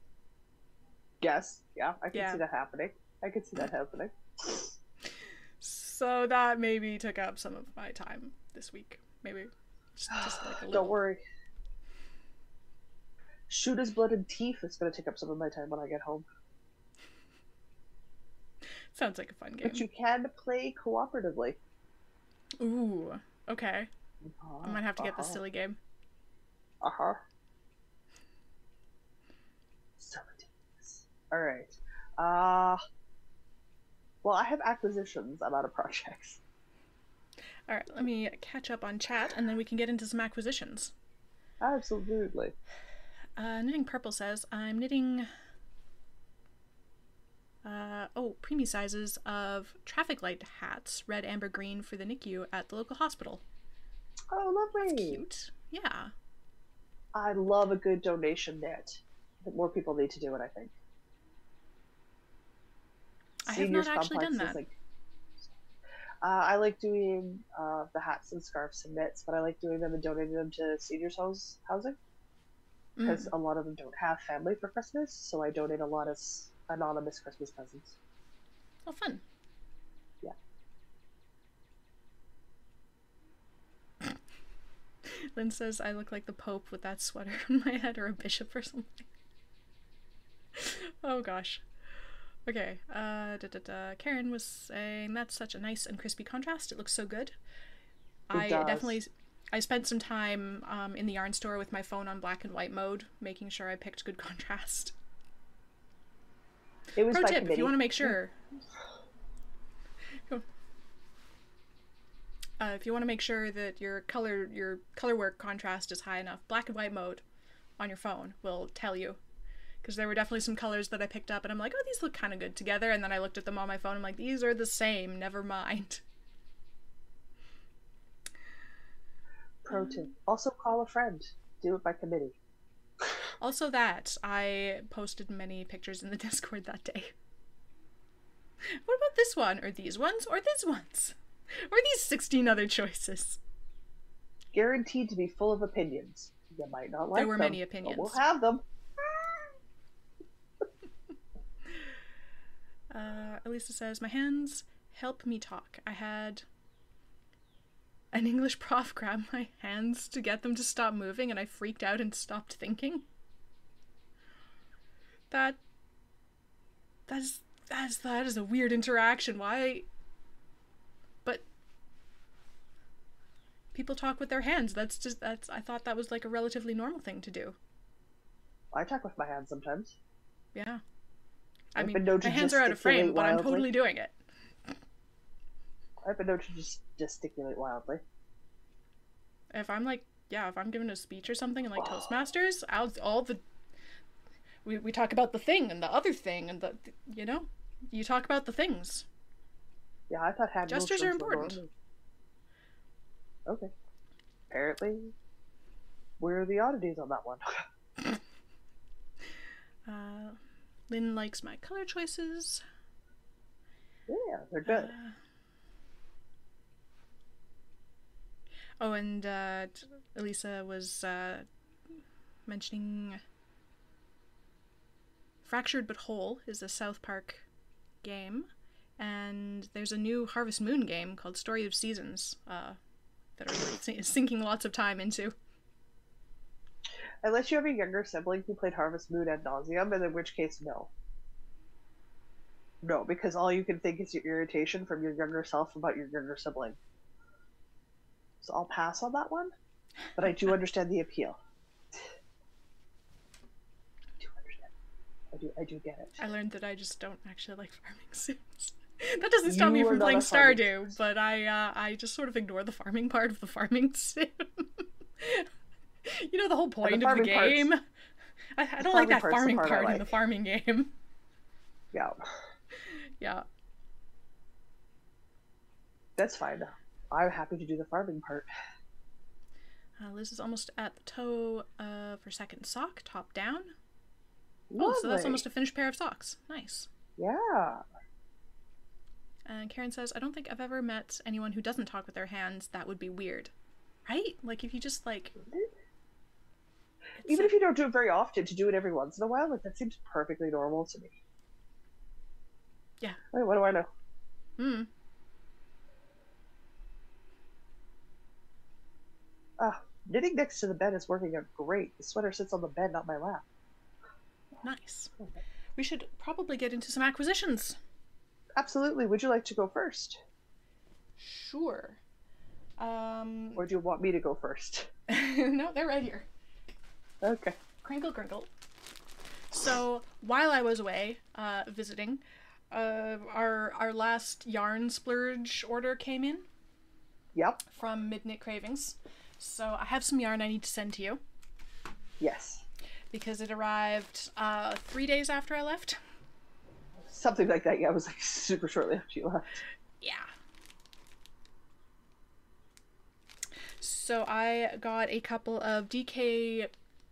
Yes, yeah, I can Yeah. see that happening. I can see that happening. So that maybe took up some of my time this week. Maybe just, just like a little. Don't worry. Shoot His Blood and Teeth is going to take up some of my time when I get home. Sounds like a fun game. But you can play cooperatively. Ooh, okay. Uh-huh, I might have to get uh-huh. this silly game. Uh-huh. So ridiculous. Alright. Uh, well, I have acquisitions. I'm out of projects. Alright, let me catch up on chat and then we can get into some acquisitions. Absolutely. Uh, Knitting Purple says, I'm knitting... Uh, oh, preemie sizes of traffic light hats, red, amber, green, for the N I C U at the local hospital. Oh, lovely. Cute. Yeah. I love a good donation knit. But more people need to do it, I think. I have Seniors not actually done Complex is that. Like, uh, I like doing uh, the hats and scarves and knits, but I like doing them and donating them to seniors' house housing because Mm. a lot of them don't have family for Christmas, so I donate a lot of s- anonymous Christmas presents. Oh, fun. Yeah. Lynn says I look like the Pope with that sweater on my head, or a bishop or something. Oh gosh. Okay, uh, da, da, da. Karen was saying that's such a nice and crispy contrast. It looks so good. It I does. definitely, I spent some time um, in the yarn store with my phone on black and white mode, making sure I picked good contrast. It was Pro by tip, committee. if you want to make sure... Uh, if you want to make sure that your color your color work contrast is high enough, black and white mode on your phone will tell you. Because there were definitely some colors that I picked up and I'm like, oh, these look kind of good together. And then I looked at them on my phone and I'm like, these are the same, never mind. Pro tip. Also call a friend. Do it by committee. Also that, I posted many pictures in the Discord that day. What about this one? Or these ones? Or these ones? Or these sixteen other choices? Guaranteed to be full of opinions. You might not like There were them, many opinions. but we'll have them. Uh, Elisa says, my hands help me talk. I had an English prof grab my hands to get them to stop moving and I freaked out and stopped thinking. That... That is... That is, that is a weird interaction. Why... But... People talk with their hands. That's just... That's... I thought that was like a relatively normal thing to do. I talk with my hands sometimes. Yeah. I I've mean, been known to my hands are out of frame, gesticulate but I'm wildly. totally doing it. I've been known to just gesticulate wildly. If I'm like, yeah, if I'm giving a speech or something in like Toastmasters, I'll, all the, we, we talk about the thing and the other thing and the, you know, you talk about the things. Yeah, I thought hand Gestures are motions were important. normal. Okay. Apparently, we're the oddities on that one. Uh, Lynn likes my color choices. Yeah, they're good. Uh, oh, and uh, t- Elisa was uh, mentioning Fractured But Whole is a South Park game, and there's a new Harvest Moon game called Story of Seasons uh, that are really sin- sinking lots of time into. Unless you have a younger sibling who played Harvest Moon ad nauseum, and in which case, no. No, because all you can think is your irritation from your younger self about your younger sibling. So I'll pass on that one, but I do understand the appeal. I do understand. I do. I do get it. I learned that I just don't actually like farming sims. That doesn't stop me You are from not playing a farming Stardew, sim. but I uh, I just sort of ignore the farming part of the farming sim. You know the whole point of the farming part's- game. I, I the don't like farming that part's the farming part I part in like. the farming game. Yeah, Yeah. that's fine. I'm happy to do the farming part. Uh, Liz is almost at the toe of her second sock, top down. Lovely. Oh, so that's almost a finished pair of socks. Nice. Yeah. And Karen says, I don't think I've ever met anyone who doesn't talk with their hands. That would be weird. Right? Like, if you just, like... Even a... if you don't do it very often, to do it every once in a while, like, that seems perfectly normal to me. Yeah. Wait, what do I know? Hmm. Ah, knitting next to the bed is working out great. The sweater sits on the bed, not my lap. Nice. Okay. We should probably get into some acquisitions. Absolutely. Would you like to go first? Sure. Um... Or do you want me to go first? No, they're right here. Okay. Crinkle, crinkle. So, while I was away, uh, visiting, uh, our, our last yarn splurge order came in. Yep. From Midnight Cravings. So, I have some yarn I need to send to you. Yes. Because it arrived, uh, three days after I left. Something like that, yeah. It was, like, super shortly after you left. Yeah. So, I got a couple of D K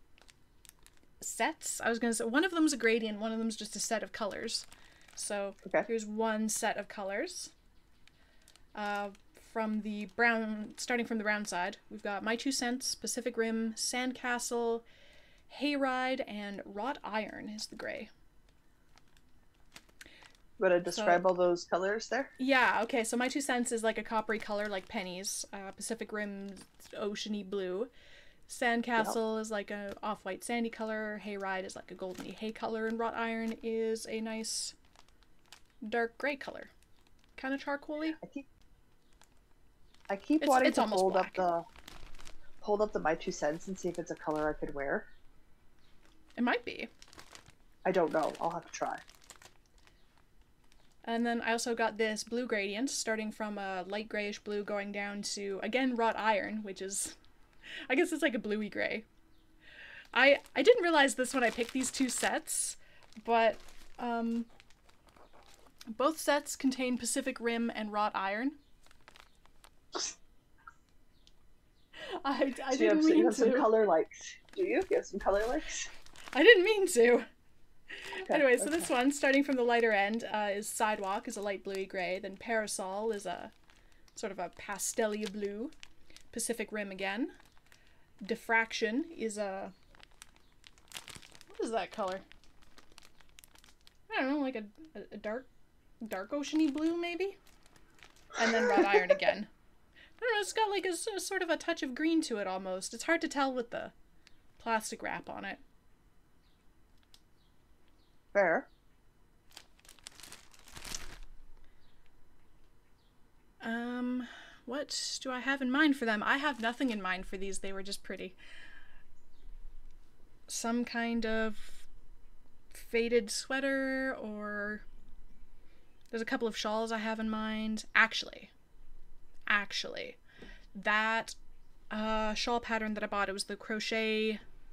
sets. I was gonna say one of them's a gradient, one of them's just a set of colors. So okay. Here's one set of colors. Uh, from the brown, starting from the brown side, we've got My Two Cents, Pacific Rim, Sandcastle, Hayride, and Wrought Iron is the gray. You want to describe so, all those colors there? Yeah. Okay. So My Two Cents is like a coppery color, like pennies. Uh, Pacific Rim's oceany blue. Sandcastle yep. is like a off-white sandy color. Hayride is like a goldeny hay color, and Wrought Iron is a nice dark gray color, kind of charcoaly. I keep, I keep it's, wanting it's to hold black. up the, hold up the My Two Cents and see if it's a color I could wear. It might be. I don't know. I'll have to try. And then I also got this blue gradient, starting from a light grayish blue, going down to again Wrought Iron, which is. I guess it's like a bluey gray. I I didn't realize this when I picked these two sets, but um, both sets contain Pacific Rim and Wrought Iron. I, I so didn't you have, mean you have to. some color likes. Do you? You have some color likes? I didn't mean to. Okay, anyway, so okay. this one, starting from the lighter end, uh, is Sidewalk, is a light bluey gray. Then Parasol is a sort of a pastel-y blue. Pacific Rim again. Diffraction is a... What is that color? I don't know, like a, a, a dark dark oceany blue, maybe? And then Wrought Iron again. I don't know, it's got like a, a sort of a touch of green to it almost. It's hard to tell with the plastic wrap on it. Fair. Um... What do I have in mind for them? I have nothing in mind for these. They were just pretty. Some kind of faded sweater, or there's a couple of shawls I have in mind. Actually, actually, that uh, shawl pattern that I bought, it was the crochet.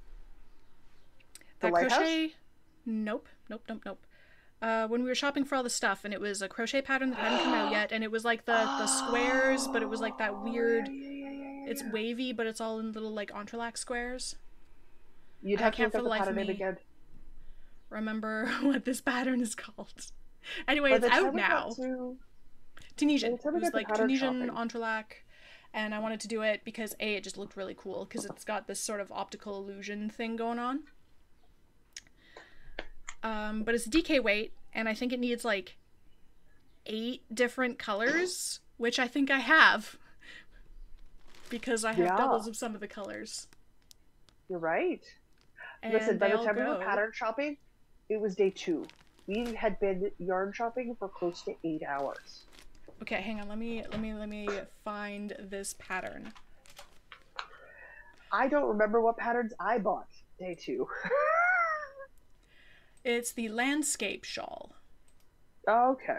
The That White crochet. House? Nope, nope, nope, nope. Uh, when we were shopping for all the stuff, and it was a crochet pattern that hadn't come out yet, and it was like the, the squares, but it was like that weird, yeah, yeah, yeah, yeah, yeah. it's wavy, but it's all in little like entrelac squares. You'd I have to can't look for up the the life of pattern name me again. remember what this pattern is called. Anyway, By it's the time out we now. got to- Tunisian. by the time It we was got to like pattern Tunisian shopping. entrelac, and I wanted to do it because A, it just looked really cool, because it's got this sort of optical illusion thing going on. Um, but it's D K weight, and I think it needs like eight different colors, which I think I have, because I have Yeah. doubles of some of the colors. You're right. And Listen, by they the all time we go. were pattern shopping, it was day two. We had been yarn shopping for close to eight hours. Okay, hang on. Let me let me let me find this pattern. I don't remember what patterns I bought day two. It's the landscape shawl. Okay.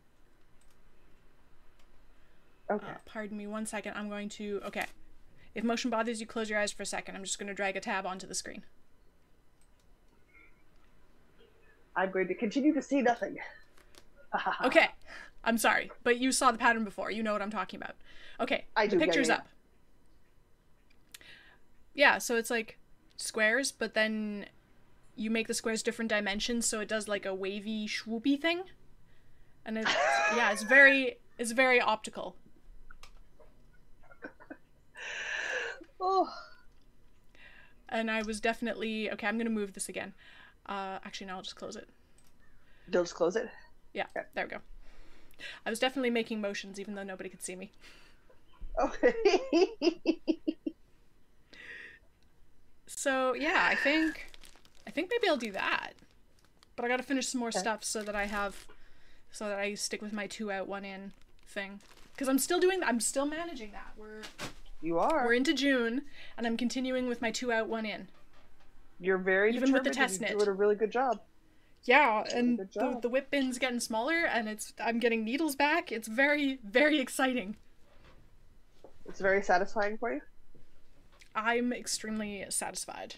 Okay. Uh, pardon me one second. I'm going to... Okay. If motion bothers you, close your eyes for a second. I'm just going to drag a tab onto the screen. I'm going to continue to see nothing. Okay. I'm sorry, but you saw the pattern before. You know what I'm talking about. Okay. I do, The yeah, picture's yeah, up. Yeah, so it's like squares, but then you make the squares different dimensions, so it does like a wavy swoopy thing. And it's yeah, it's very it's very optical. Oh. And I was definitely okay, I'm gonna move this again. Uh actually no, I'll just close it. You'll just close it? Yeah, okay. There we go. I was definitely making motions even though nobody could see me. Okay. So yeah, I think I think maybe I'll do that. But I gotta finish some more okay. stuff so that I have so that I stick with my two out, one in thing. Because I'm still doing I'm still managing that. We're You are. We're into June and I'm continuing with my two out, one in. You're very even with the test knit. You're doing a really good job. Yeah, and the, the whip bin's getting smaller and it's I'm getting needles back. It's very, very exciting. It's very satisfying for you? I'm extremely satisfied.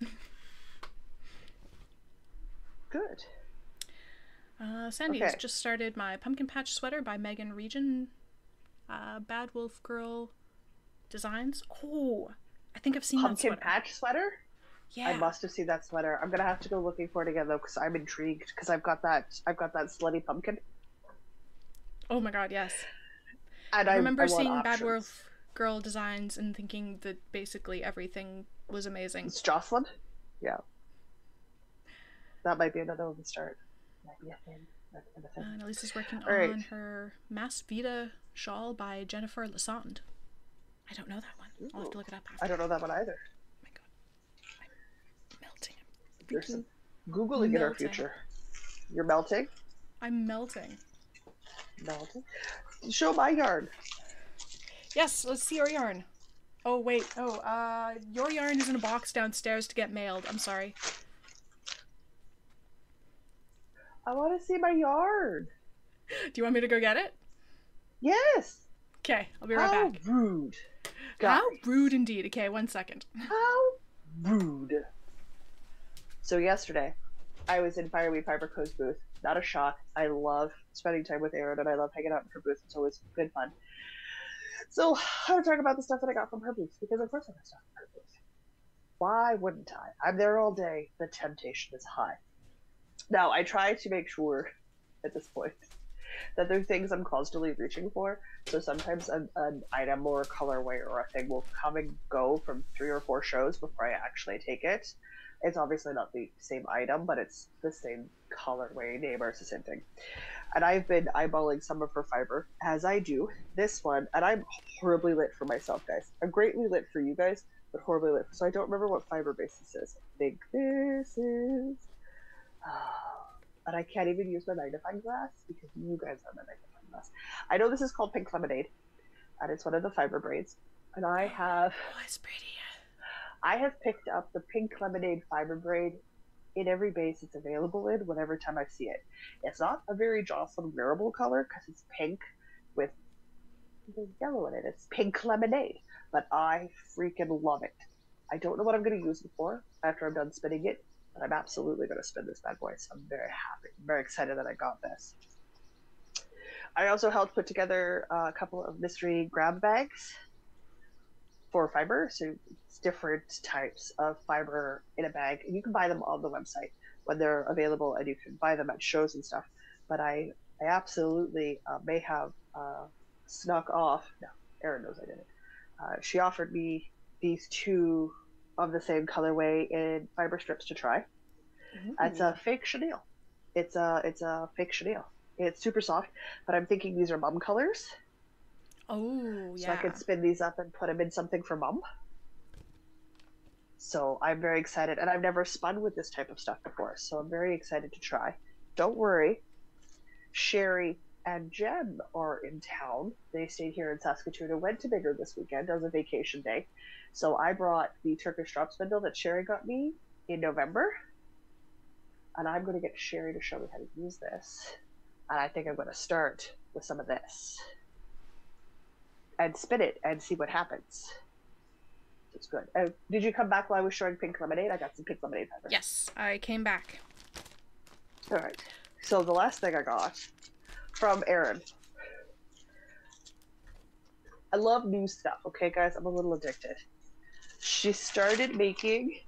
Good. Uh, Sandy's okay. just started my Pumpkin Patch sweater by Megan Region. Uh, Bad Wolf Girl Designs. Oh, I think I've seen Pumpkin that sweater. Patch sweater? Yeah. I must have seen that sweater. I'm gonna have to go looking for it again though, because I'm intrigued. Because I've got that, I've got that slutty pumpkin. Oh my god, yes. And I I remember I seeing Bad Wolf Girl Designs and thinking that basically everything was amazing. It's Jocelyn? Yeah. That might be another one to start. Might be a thing. Uh, and Elise is working All on right. her Mas Vita shawl by Jennifer Lassonde. I don't know that one. I'll have to look it up after. I don't know that one either. Oh my god. I'm melting. I'm There's some Googling in our future. You're melting? I'm melting. Melting? Show my yarn. Yes, let's see your yarn. Oh, wait. Oh, uh, your yarn is in a box downstairs to get mailed. I'm sorry. I want to see my yarn. Do you want me to go get it? Yes. Okay, I'll be right How back. rude. How rude indeed. Okay, one second. How rude. So yesterday, I was in Fireweed Fiber Co's booth. Not a shock. I love spending time with Erin, and I love hanging out in her booth. It's always good fun. So I would talk about the stuff that I got from her booth, because of course I got stuff from her booth. Why wouldn't I? I'm there all day. The temptation is high. Now, I try to make sure at this point that there are things I'm constantly reaching for. So sometimes an, an item or a colorway or a thing will come and go from three or four shows before I actually take it. It's obviously not the same item, but it's the same colorway, name, or it's the same thing. And I've been eyeballing some of her fiber, as I do this one, and I'm horribly lit for myself, guys. I'm greatly lit for you guys, but horribly lit. So I don't remember what fiber base this is. I think this is... and I can't even use my magnifying glass because you guys have my magnifying glass. I know this is called Pink Lemonade, and it's one of the fiber braids. And I have... Oh, it's pretty. I have picked up the Pink Lemonade fiber braid in every base it's available in whenever time I see it. It's not a very Jocelyn wearable color because it's pink with there's yellow in it. It's Pink Lemonade, but I freaking love it. I don't know what I'm going to use it for after I'm done spinning it, but I'm absolutely going to spin this bad boy, so I'm very happy. I'm very excited that I got this. I also helped put together a couple of mystery grab bags for fiber, so it's different types of fiber in a bag, and you can buy them on the website when they're available, and you can buy them at shows and stuff. But I, I absolutely uh, may have uh, snuck off. No, Erin knows I didn't. Uh, she offered me these two of the same colorway in fiber strips to try. Mm-hmm. It's a fake chenille. It's a it's a fake chenille. It's super soft, but I'm thinking these are mum colors. Oh, yeah. So I could spin these up and put them in something for mum. So I'm very excited. And I've never spun with this type of stuff before. So I'm very excited to try. Don't worry. Sherry and Jen are in town. They stayed here in Saskatoon and went to Bigger this weekend as a vacation day. So I brought the Turkish drop spindle that Sherry got me in November. And I'm going to get Sherry to show me how to use this. And I think I'm going to start with some of this. And spin it and see what happens. It's good. Uh, did you come back while I was showing Pink Lemonade? I got some Pink Lemonade fiber. Yes, I came back. All right. So the last thing I got from Erin. I love new stuff, okay, guys? I'm a little addicted. she started making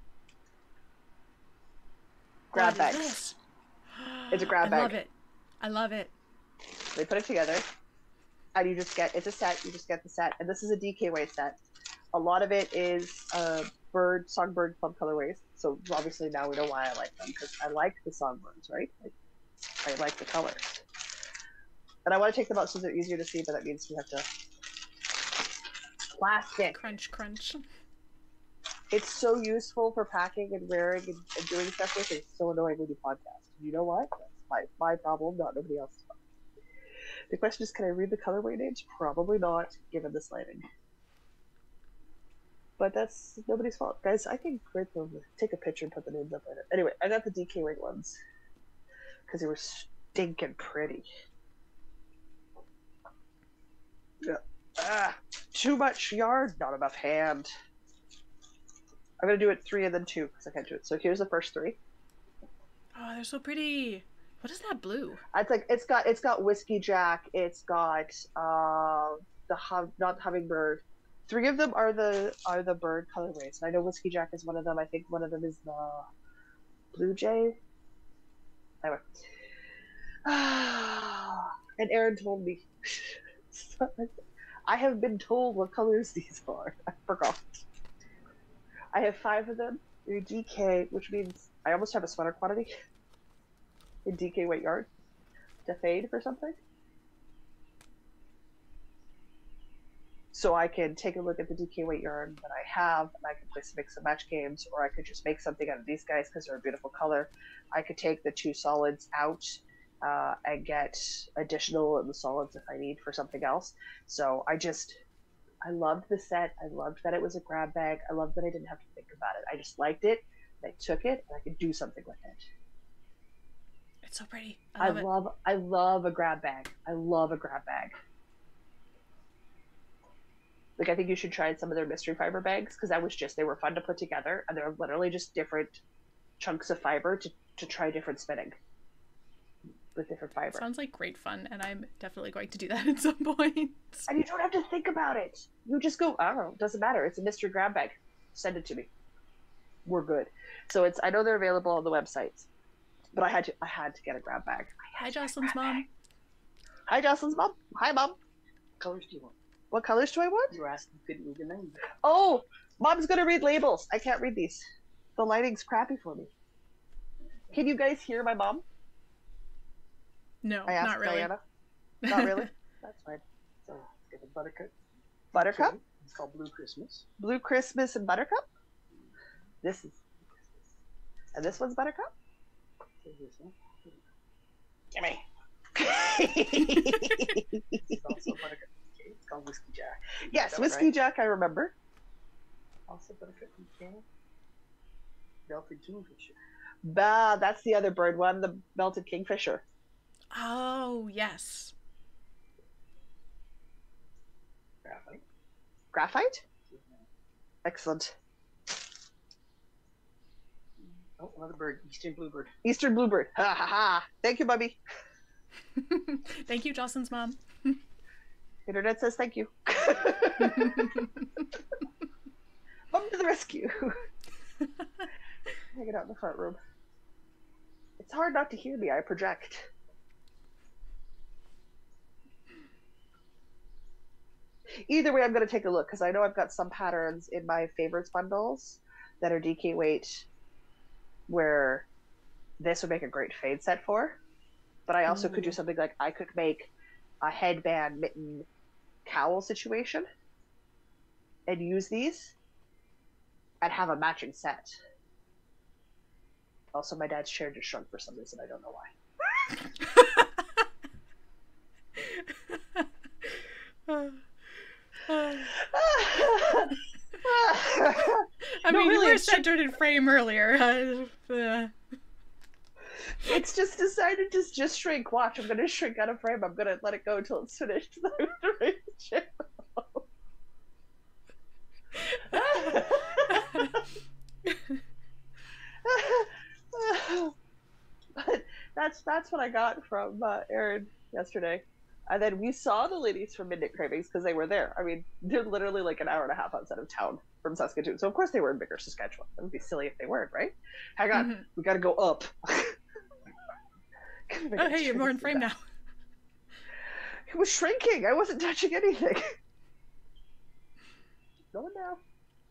grab What is bags. this? It's a grab I bag. love it. I love it. They put it together, and you just get, it's a set, you just get the set, and this is a D K Way set. A lot of it is uh, bird, songbird club colorways, so obviously now we know why I like them, because I like the songbirds, right? Like, I like the colors. And I want to take them out so they're easier to see, but that means we have to plastic. Crunch, crunch. It's so useful for packing and wearing and, and doing stuff with. It's so annoying when you podcast. You know what? That's my, my problem, not nobody else's problem. The question is, can I read the colorway names? Probably not, given this lighting. But that's nobody's fault. Guys, I can write them, take a picture and put the names up later. Anyway, I got the D K Wing ones. Because they were stinking pretty. Yeah. Ah, too much yarn, not enough hand. I'm gonna do it three and then two because I can't do it. So here's the first three. Oh, they're so pretty. What is that blue? It's like it's got it's got Whiskey Jack. It's got uh, the hum, not hummingbird. Three of them are the are the bird colorways. And I know Whiskey Jack is one of them. I think one of them is the Blue Jay. Anyway. And Aaron told me. I have been told what colors these are. I forgot. I have five of them. They're D K, which means I almost have a sweater quantity in D K weight yarn to fade for something. So I can take a look at the D K weight yarn that I have, and I can play some mix and match games, or I could just make something out of these guys because they're a beautiful color. I could take the two solids out uh, and get additional in the solids if I need for something else. So I just, I loved the set. I loved that it was a grab bag. I loved that I didn't have to think about it. I just liked it. I took it, and I could do something with it. It's so pretty. I love I it. love, I love a grab bag. I love a grab bag. Like, I think you should try some of their mystery fiber bags, because that was just, they were fun to put together, and they're literally just different chunks of fiber to, to try different spinning with different fiber. Sounds like great fun, and I'm definitely going to do that at some point. And you don't have to think about it. You just go, I don't know, doesn't matter. It's a mystery grab bag. Send it to me. We're good. So it's, I know they're available on the websites, but I had to, I had to get a grab bag. Hi, Jocelyn's mom. Hi, Jocelyn's mom. Hi, mom. What colors do you want? What colors do I want? You were asking if you could read the name. Oh, mom's gonna read labels. I can't read these. The lighting's crappy for me. Can you guys hear my mom? No, I asked not really. Diana. Not really? That's fine. So it's got a buttercup. Buttercup? Okay. It's called Blue Christmas. Blue Christmas and Buttercup? This is and this one's Buttercup? So here's one. Gimme. It's also buttercup. Okay, it's called Whiskey Jack. Yes, That one, Whiskey right? Jack, I remember. Also buttercup from Canada. Belted Kingfisher. Bah, that's the other bird one, the Belted Kingfisher. Oh, yes. Graphite. Graphite? Excellent. Oh, another bird. Eastern Bluebird. Eastern Bluebird. Ha ha ha. Thank you, Bubby. Thank you, Jocelyn's mom. Internet says thank you. Mom to the rescue. Hanging out in the front room. It's hard not to hear me. I project. Either way, I'm going to take a look because I know I've got some patterns in my favorites bundles that are D K weight where this would make a great fade set for. But I also could do something like I could make a headband, mitten, cowl situation and use these and have a matching set. Also, my dad's chair just shrunk for some reason. I don't know why. I No, mean, really, you were it's centered in frame earlier. Uh, uh, It's just decided to just shrink. Watch, I'm gonna shrink out of frame. I'm gonna let it go until it's finished. I'm gonna raise the chair up. But that's that's what I got from uh, Aaron yesterday. And then we saw the ladies from Midnight Cravings because they were there. I mean, they're literally like an hour and a half outside of town. from Saskatoon. So of course they were in bigger Saskatchewan. It would be silly if they weren't, right? Hang on, Mhm. we got to go up. Oh, hey, you're more in frame now. It was shrinking. I wasn't touching anything. No one now.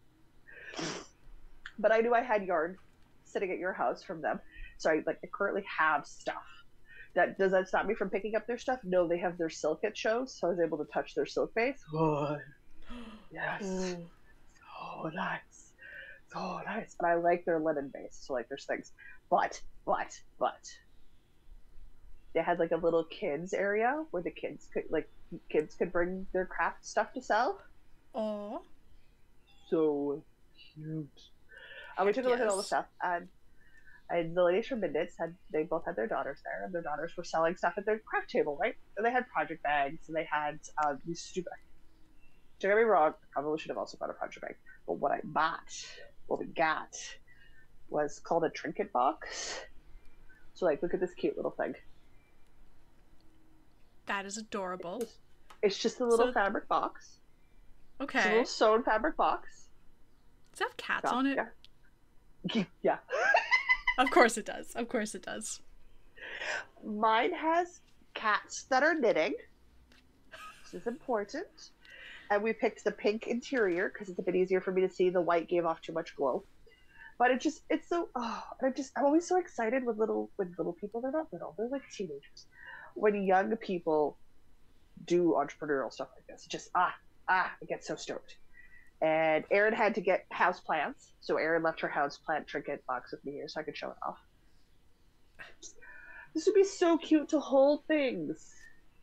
But I knew I had yarn sitting at your house from them. So I like I currently have stuff. That does that stop me from picking up their stuff? No, they have their silk at shows, so I was able to touch their silk base. Oh, yes. Ooh. So nice. So nice. And I like their linen base, so like there's things. But, but, but they had like a little kids area where the kids could like kids could bring their craft stuff to sell. Aw. So cute. And we took a look at all the Yes. stuff, and and the ladies from Midnits had they both had their daughters there, and their daughters were selling stuff at their craft table, right? And they had project bags, and they had uh, these stupid. Don't get me wrong, I probably should have also got a project bag, but what I bought, what we got, was called a trinket box. So like, look at this cute little thing. That is adorable. It's just a little So- fabric box. It's a Okay. little sewn fabric box. Does it have cats Yeah, on it? Yeah. Yeah. Of course it does. Of course it does. Mine has cats that are knitting. This is important. And we picked the pink interior because it's a bit easier for me to see. The white gave off too much glow. But it just, it's so, oh, and I'm just, I'm always so excited with little, with little people. They're not little, they're like teenagers. When young people do entrepreneurial stuff like this, just, ah, ah, I get so stoked. And Erin had to get house plants. So Erin left her house plant trinket box with me here so I could show it off. This would be so cute to hold things.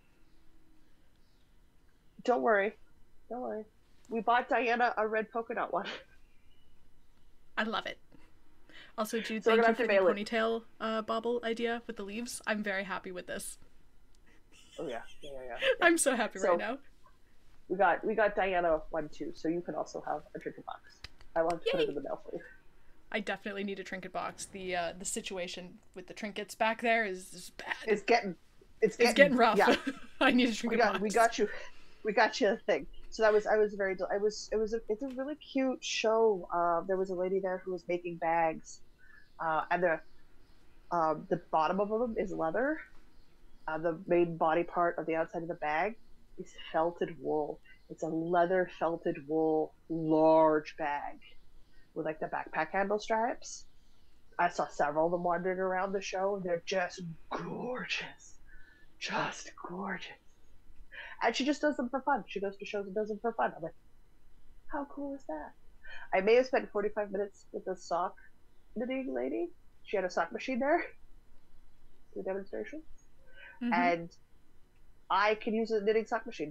Don't worry. Don't worry. We bought Diana a red polka dot one. I love it. Also, Jude, So we're thank gonna you have to for the mail it. ponytail uh, bobble idea with the leaves. I'm very happy with this. Oh yeah, yeah, yeah. yeah. I'm so happy So- right now. We got we got Diana one too, so you can also have a trinket box. I want to put it Yay. in the mail for you. I definitely need a trinket box. The uh, the situation with the trinkets back there is, is bad. It's getting it's getting, It's getting rough. Yeah, I need a we trinket got box. we got you, we got you a thing. So that was I was very del- I was it was a, it's a really cute show. Uh, there was a lady there who was making bags, uh, and the um, the bottom of them is leather. Uh, the main body part of the outside of the bag is felted wool. It's a leather felted wool large bag with like the backpack handle stripes. I saw several of them wandering around the show. They're just gorgeous. Just gorgeous. And she just does them for fun. She goes to shows and does them for fun. I'm like, how cool is that? I may have spent forty-five minutes with the sock knitting lady. She had a sock machine there. The demonstration. Mhm. And I can use a knitting sock machine.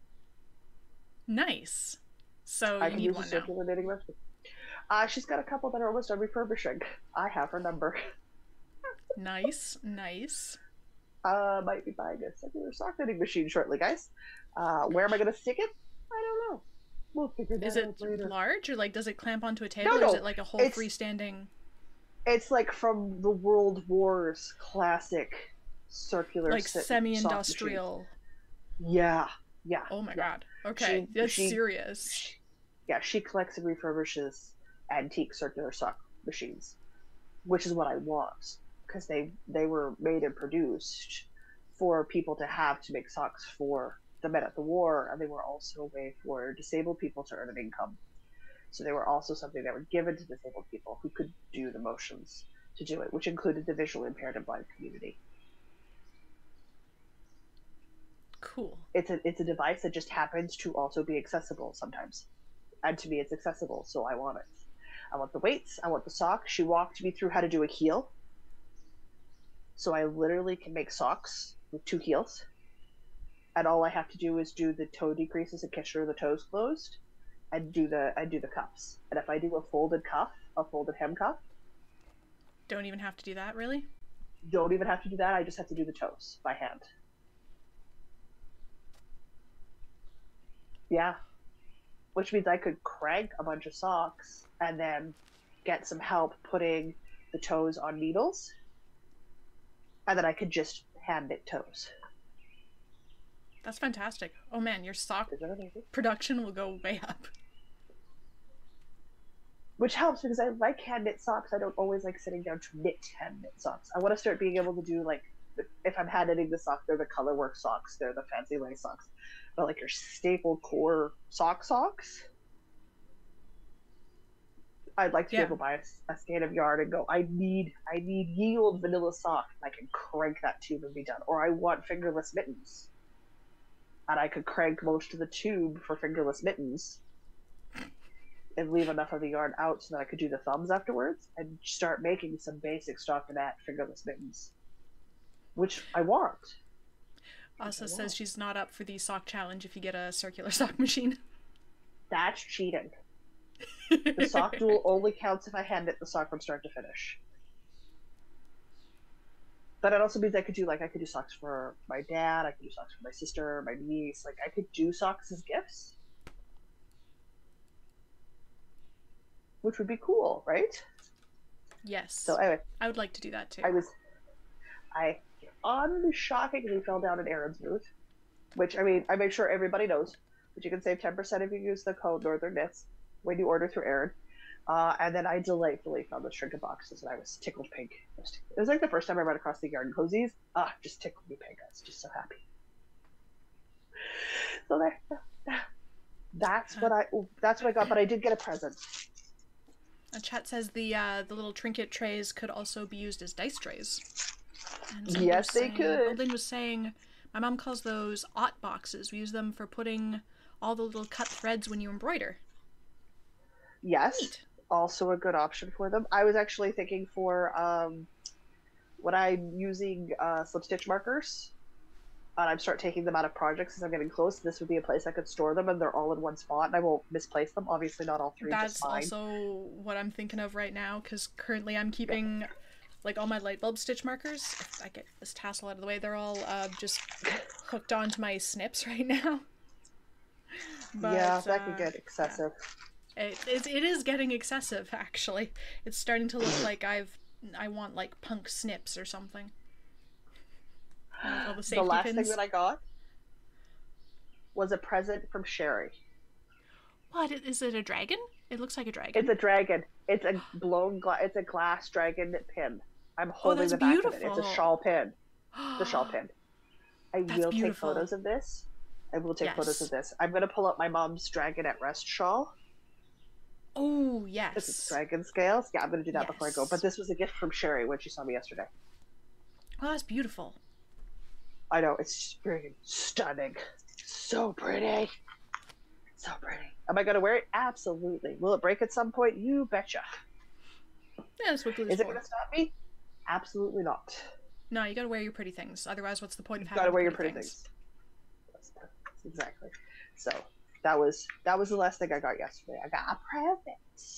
Nice. So I you can need use a one now. circular knitting machine. Uh, she's got a couple that are almost done refurbishing. I have her number. Nice, nice. Uh, might be buying a circular sock knitting machine shortly, guys. Uh, where am I going to stick it? I don't know. We'll figure that Is out it later. large, or like does it clamp onto a table, No, or is no, it like a whole it's- freestanding? It's like from the World Wars classic circular Like sit- sock semi-industrial. machine. Yeah, yeah. Oh my yeah. god. Okay, She- that's she- serious. Yeah, she collects and refurbishes antique circular sock machines, which is what I want because they they were made and produced for people to have to make socks for the men at the war, and they were also a way for disabled people to earn an income. So they were also something that were given to disabled people who could do the motions to do it, which included the visually impaired and blind community. Cool. It's a it's a device that just happens to also be accessible sometimes, and to me it's accessible, so I want it. I want the weights. I want the sock. She walked me through how to do a heel, so I literally can make socks with two heels, and all I have to do is do the toe decreases and make sure the toes closed, and do the I do the cuffs. And if I do a folded cuff, a folded hem cuff, Don't even have to do that, really? don't even have to do that. I just have to do the toes by hand. Yeah. Which means I could crank a bunch of socks and then get some help putting the toes on needles. And then I could just hand knit toes. That's fantastic. Oh man, your sock Is that amazing? production will go way up. which helps because I like hand knit socks. I don't always like sitting down to knit hand knit socks. I want to start being able to do like, if I'm hand knitting the sock, they're the color work socks, they're the fancy lace socks, but like your staple core sock socks. I'd like to Yeah. be able to buy a, a skein of yarn and go, I need, I need ye old vanilla sock. And I can crank that tube and be done. Or I want fingerless mittens, and I could crank most of the tube for fingerless mittens and leave enough of the yarn out so that I could do the thumbs afterwards and start making some basic stockinette fingerless mittens, which I want. Asa says she's not up for the sock challenge if you get a circular sock machine. That's cheating. The sock duel only counts if I hand knit the sock from start to finish. But it also means I could do like I could do socks for my dad, I could do socks for my sister, my niece. Like I could do socks as gifts, which would be cool, right? Yes. So anyway, I would like to do that too. I was, I unshockingly fell down at Aaron's booth, which I mean I make sure everybody knows, but you can save ten percent if you use the code Northern Knits when you order through Aaron. Uh, and then I delightfully found those trinket boxes, and I was tickled pink. It was, it was like the first time I ran across the yarn cozies. Ah, just tickled me pink. I was just so happy. So there, that's what I that's what I got. But I did get a present. A chat says the uh, the little trinket trays could also be used as dice trays. And someone Yes, was they saying- could. Goldlyn was saying, my mom calls those aught boxes. We use them for putting all the little cut threads when you embroider. Yes, Neat. also a good option for them. I was actually thinking for um, when I'm using uh, slip stitch markers, and I'm start taking them out of projects as I'm getting close. This would be a place I could store them, and they're all in one spot, and I won't misplace them. Obviously, not all three. That's just fine. also what I'm thinking of right now, because currently I'm keeping like all my light bulb stitch markers. If I get this tassel out of the way, they're all uh, just hooked onto my snips right now. But, yeah, that uh, could get excessive. It, it, it is getting excessive, actually. It's starting to look like I've I want like punk snips or something. Like all the The safety last pins. thing that I got was a present from Sherry. What is it? A dragon? It looks like a dragon. It's a dragon. It's a blown glass. It's a glass dragon pin. I'm holding that's the back of it. It's beautiful. a shawl pin. The shawl pin. I That's will beautiful. take photos of this. I will take photos Yes. of this. I'm gonna pull up my mom's dragon at rest shawl. Oh This is yes. dragon scales. Yeah, I'm gonna do that before I go. Yes. But this was a gift from Sherry when she saw me yesterday. Oh, that's beautiful. I know, it's freaking stunning. So pretty. So pretty. Am I gonna wear it? Absolutely. Will it break at some point? You betcha. Yeah, that's what glue Is is it for. gonna stop me? Absolutely not. No, you gotta wear your pretty things. Otherwise, what's the point of You've having gotta wear your pretty pretty things. That's, that's exactly. So that was that was the last thing I got yesterday. I got a present.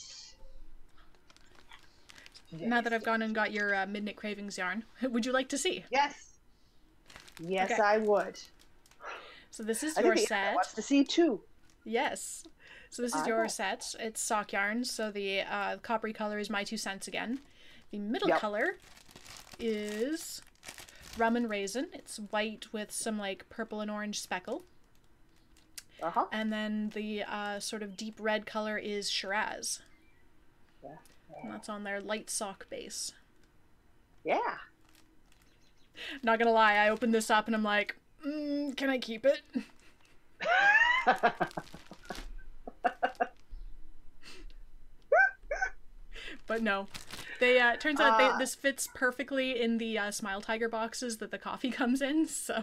Now that I've gone and got your uh, Midnight Cravings yarn, would you like to see? Yes. Yes, Okay. I would. So this is I your think the internet set. wants to see too. Yes. So this is I your will. set. It's sock yarn. So the uh, coppery color is my two cents again. The middle Yep. color is rum and raisin. It's white with some like purple and orange speckle. Uh huh. And then the uh, sort of deep red color is Shiraz. Yeah. And that's on their light sock base. Yeah. Not gonna lie, I opened this up and I'm like, mm, can I keep it? But no. They uh, turns out Ah. they, this fits perfectly in the uh, Smile Tiger boxes that the coffee comes in. So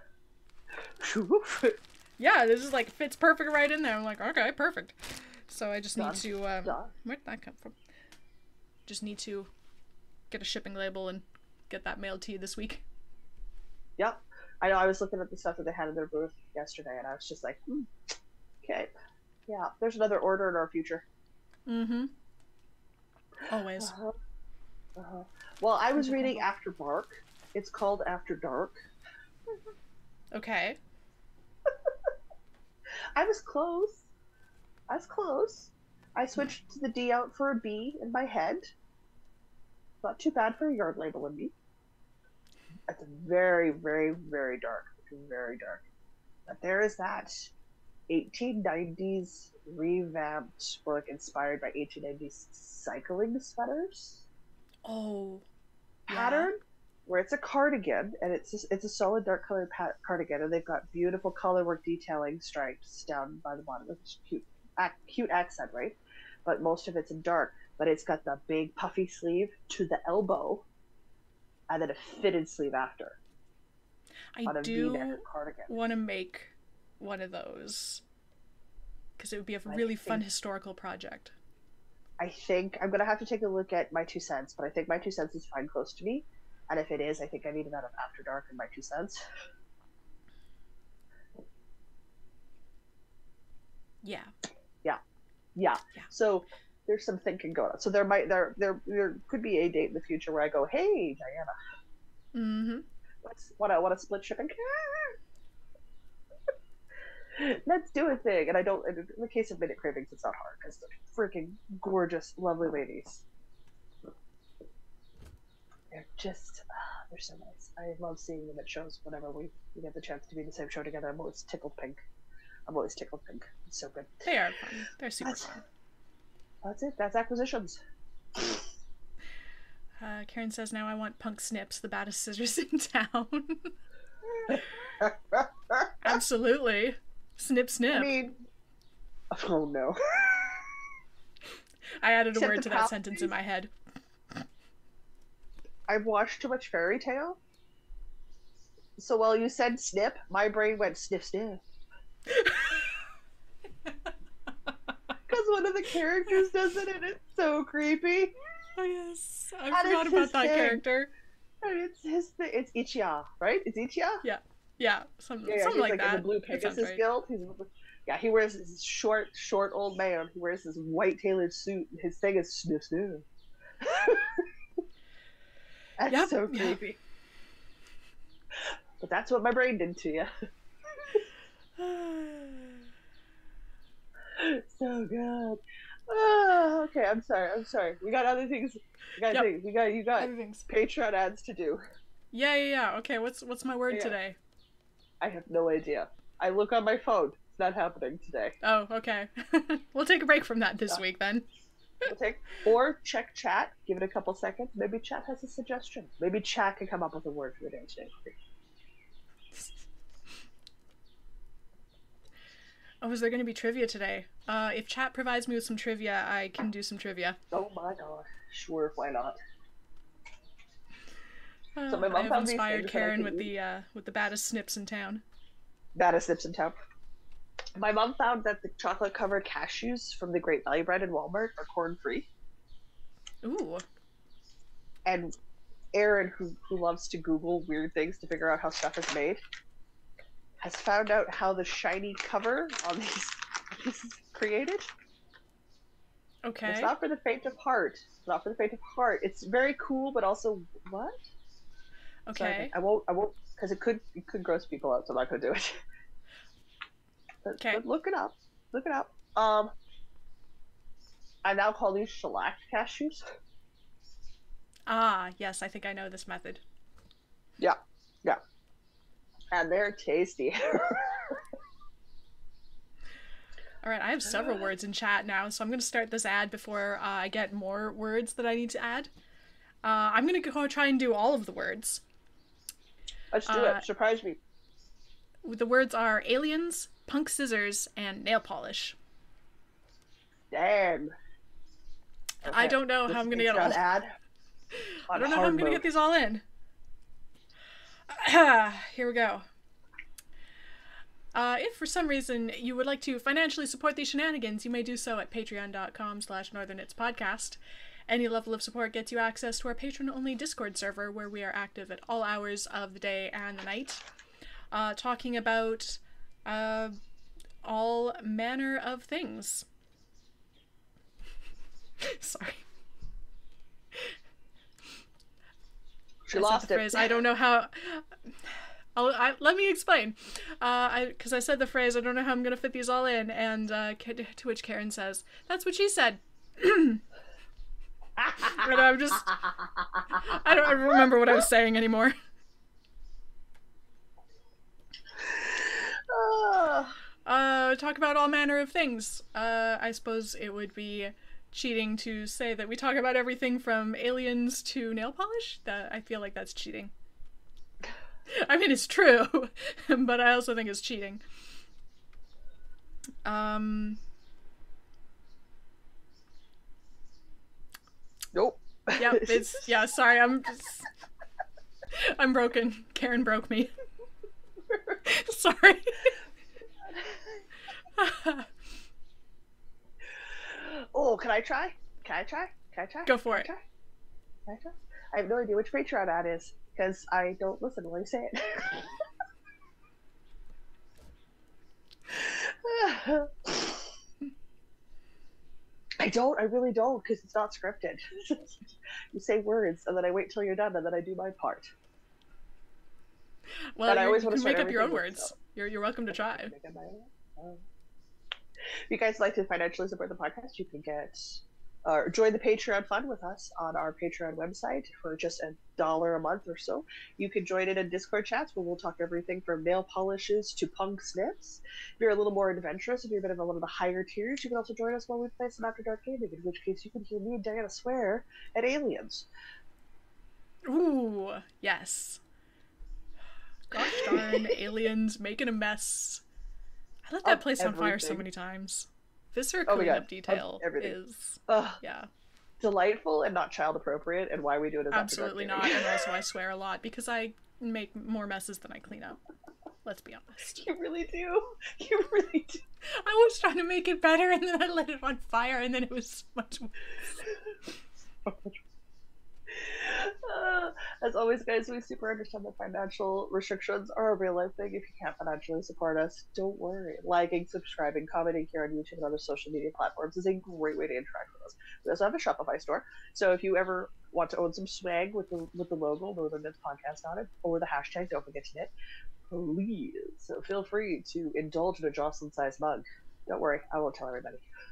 yeah, this is like fits perfect right in there. I'm like, okay, perfect. So I just need Done. to um, Done. where'd that come from? Just need to get a shipping label and get that mailed to you this week. Yep. I know. I was looking at the stuff that they had in their booth yesterday, and I was just like, hmm, okay, yeah. There's another order in our future. Mm-hmm. Always. Uh-huh. Uh-huh. Well, I was reading After Dark. It's called After Dark. Okay. I was close. I was close. I switched to the D out for a B in my head. Not too bad for a yard label in me. It's very, very, very dark. Very dark. But there is that. eighteen nineties revamped or like inspired by eighteen nineties cycling sweaters Oh. Yeah. pattern, where it's a cardigan and it's just, it's a solid dark colored pat- cardigan, and they've got beautiful colorwork detailing stripes down by the bottom, which is cute, ac- cute accent, right? But most of it's in dark. But it's got the big puffy sleeve to the elbow, and then a fitted sleeve after. I On a do V-neck cardigan. want to make one of those because it would be a I really fun think- historical project. I think I'm gonna have to take a look at my two cents, but I think my two cents is fine close to me. And if it is, I think I need a bit of After Dark in my two cents. Yeah. Yeah. Yeah. So there's some thinking going on. So there might there there there could be a date in the future where I go, hey Diana, Mm-hmm. let's want to want to split shipping. Let's do a thing. And I don't. In the case of Minute Cravings, it's not hard because they're freaking gorgeous, lovely ladies. They're just ah, they're so nice. I love seeing them at shows whenever we, we get the chance to be in the same show together. I'm always tickled pink. I'm always tickled pink. It's so good. They are fun. They're super That's- fun. That's it. That's acquisitions. Uh, Karen says, now I want Punk Snips, the baddest scissors in town. Absolutely. Snip, snip. I mean, oh no. I added a Except word the to that pal- sentence in my head. I've watched too much Fairy Tale. So while you said snip, my brain went sniff sniff. Because one of the characters does it and it's so creepy. Oh, yes. I And forgot it's about his that thing. character. And it's his thing. It's Ichiya, right? It's Ichiya? Yeah, some, Yeah, yeah, something he's like, like that. in the Blue That sounds Pegasus right. Guild. He's, yeah, he wears this short, short old man. He wears this white tailored suit. And his thing is sniff sniff. That's Yep, so yep. creepy. But that's what my brain did to you. So good. Oh, okay, I'm sorry. I'm sorry. We got other things. We got Yep. things. We got you got Everything's... Patreon ads to do. Yeah, yeah, yeah. Okay, what's what's my word Yeah. today? I have no idea. I look on my phone. It's not happening today. Oh, okay. We'll take a break from that this Yeah. week then. We'll take or check chat. Give it a couple seconds. Maybe chat has a suggestion. Maybe chat can come up with a word for the day today. Oh, is there going to be trivia today? Uh, if chat provides me with some trivia, I can do some trivia. Oh my god. Sure, why not? Uh, So my mom I have found these inspired things that I Karen could with use. the uh, with the baddest snips in town. Baddest Snips in town. My mom found that the chocolate covered cashews from the Great Value brand in Walmart are corn free. Ooh. And Aaron, who, who loves to Google weird things to figure out how stuff is made, has found out how the shiny cover on these is created. Okay. It's not for the faint of heart. It's not for the faint of heart. It's very cool, but also what? Sorry, Okay. I won't. I won't because it could it could gross people out. So I'm not gonna do it. But, Okay. but look it up. Look it up. Um. I now call these shellacked cashews. Ah, yes, I think I know this method. Yeah, yeah. And they're tasty. All right, I have several words in chat now, so I'm going to start this ad before uh, I get more words that I need to add. Uh, I'm going to go try and do all of the words. Let's do Uh, it. Surprise me. The words are aliens, punk scissors, and nail polish. Damn. I don't know This how I'm going to is get all. an ad. I on don't know how I'm hard going to mode. get these all in. Here we go. Uh, if for some reason you would like to financially support these shenanigans, you may do so at patreon.com slash northernitspodcast. Any level of support gets you access to our patron-only Discord server, where we are active at all hours of the day and the night, uh, talking about uh, all manner of things. She Sorry. I said lost the it. phrase. I don't know how. I'll, I, let me explain. Uh, I because I said the phrase. I don't know how I'm gonna fit these all in. And uh, K- to which Karen says, "That's what she said." And I'm just. I don't, I don't remember what I was saying anymore. Ah. uh, talk about all manner of things. Uh, I suppose it would be cheating to say that we talk about everything from aliens to nail polish. That I feel like that's cheating. I mean, it's true, but I also think it's cheating. Um. Nope. Yep, it's yeah. Sorry, I'm just, I'm broken. Karen broke me. Sorry. Oh, can I try? Can I try? Can I try? Go for Can I it. try? Can I try? I have no idea which Patreon ad is because I don't listen when I say it. I don't. I really don't because it's not scripted. You say words and then I wait till you're done and then I do my part. Well, But I you, always you wanna can start make up your own everything with words. You're you're welcome to try. Make up my own. Um, if you guys like to financially support the podcast, you can get or uh, join the Patreon fund with us on our Patreon website for just a dollar a month or so. You can join in in Discord chats where we'll talk everything from nail polishes to punk snips. If you're a little more adventurous, if you're a bit of a one of the higher tiers, you can also join us while we play some After Dark gaming, in which case you can hear me and Diana swear at aliens. Ooh, yes. Gosh darn aliens making a mess. I lit that Of place on fire so everything. many times. Viscera Oh my cleanup God, of detail everything. is Ugh, yeah, delightful and not child appropriate, and why we do it is absolutely After Dark not. gaming. And also I swear a lot because I make more messes than I clean up. Let's be honest. You really do. You really do. I was trying to make it better and then I lit it on fire and then it was so much worse. Uh, as always, guys, we super understand that financial restrictions are a real life thing. If you can't financially support us, don't worry. Liking, subscribing, commenting here on YouTube and other social media platforms is a great way to interact with us. We also have a Shopify store, so if you ever want to own some swag with the with the logo Northern Knits Podcast on it, or the hashtag Don't Forget to Knit, please feel free to indulge in a Jocelyn-sized mug. Don't worry, I won't tell everybody.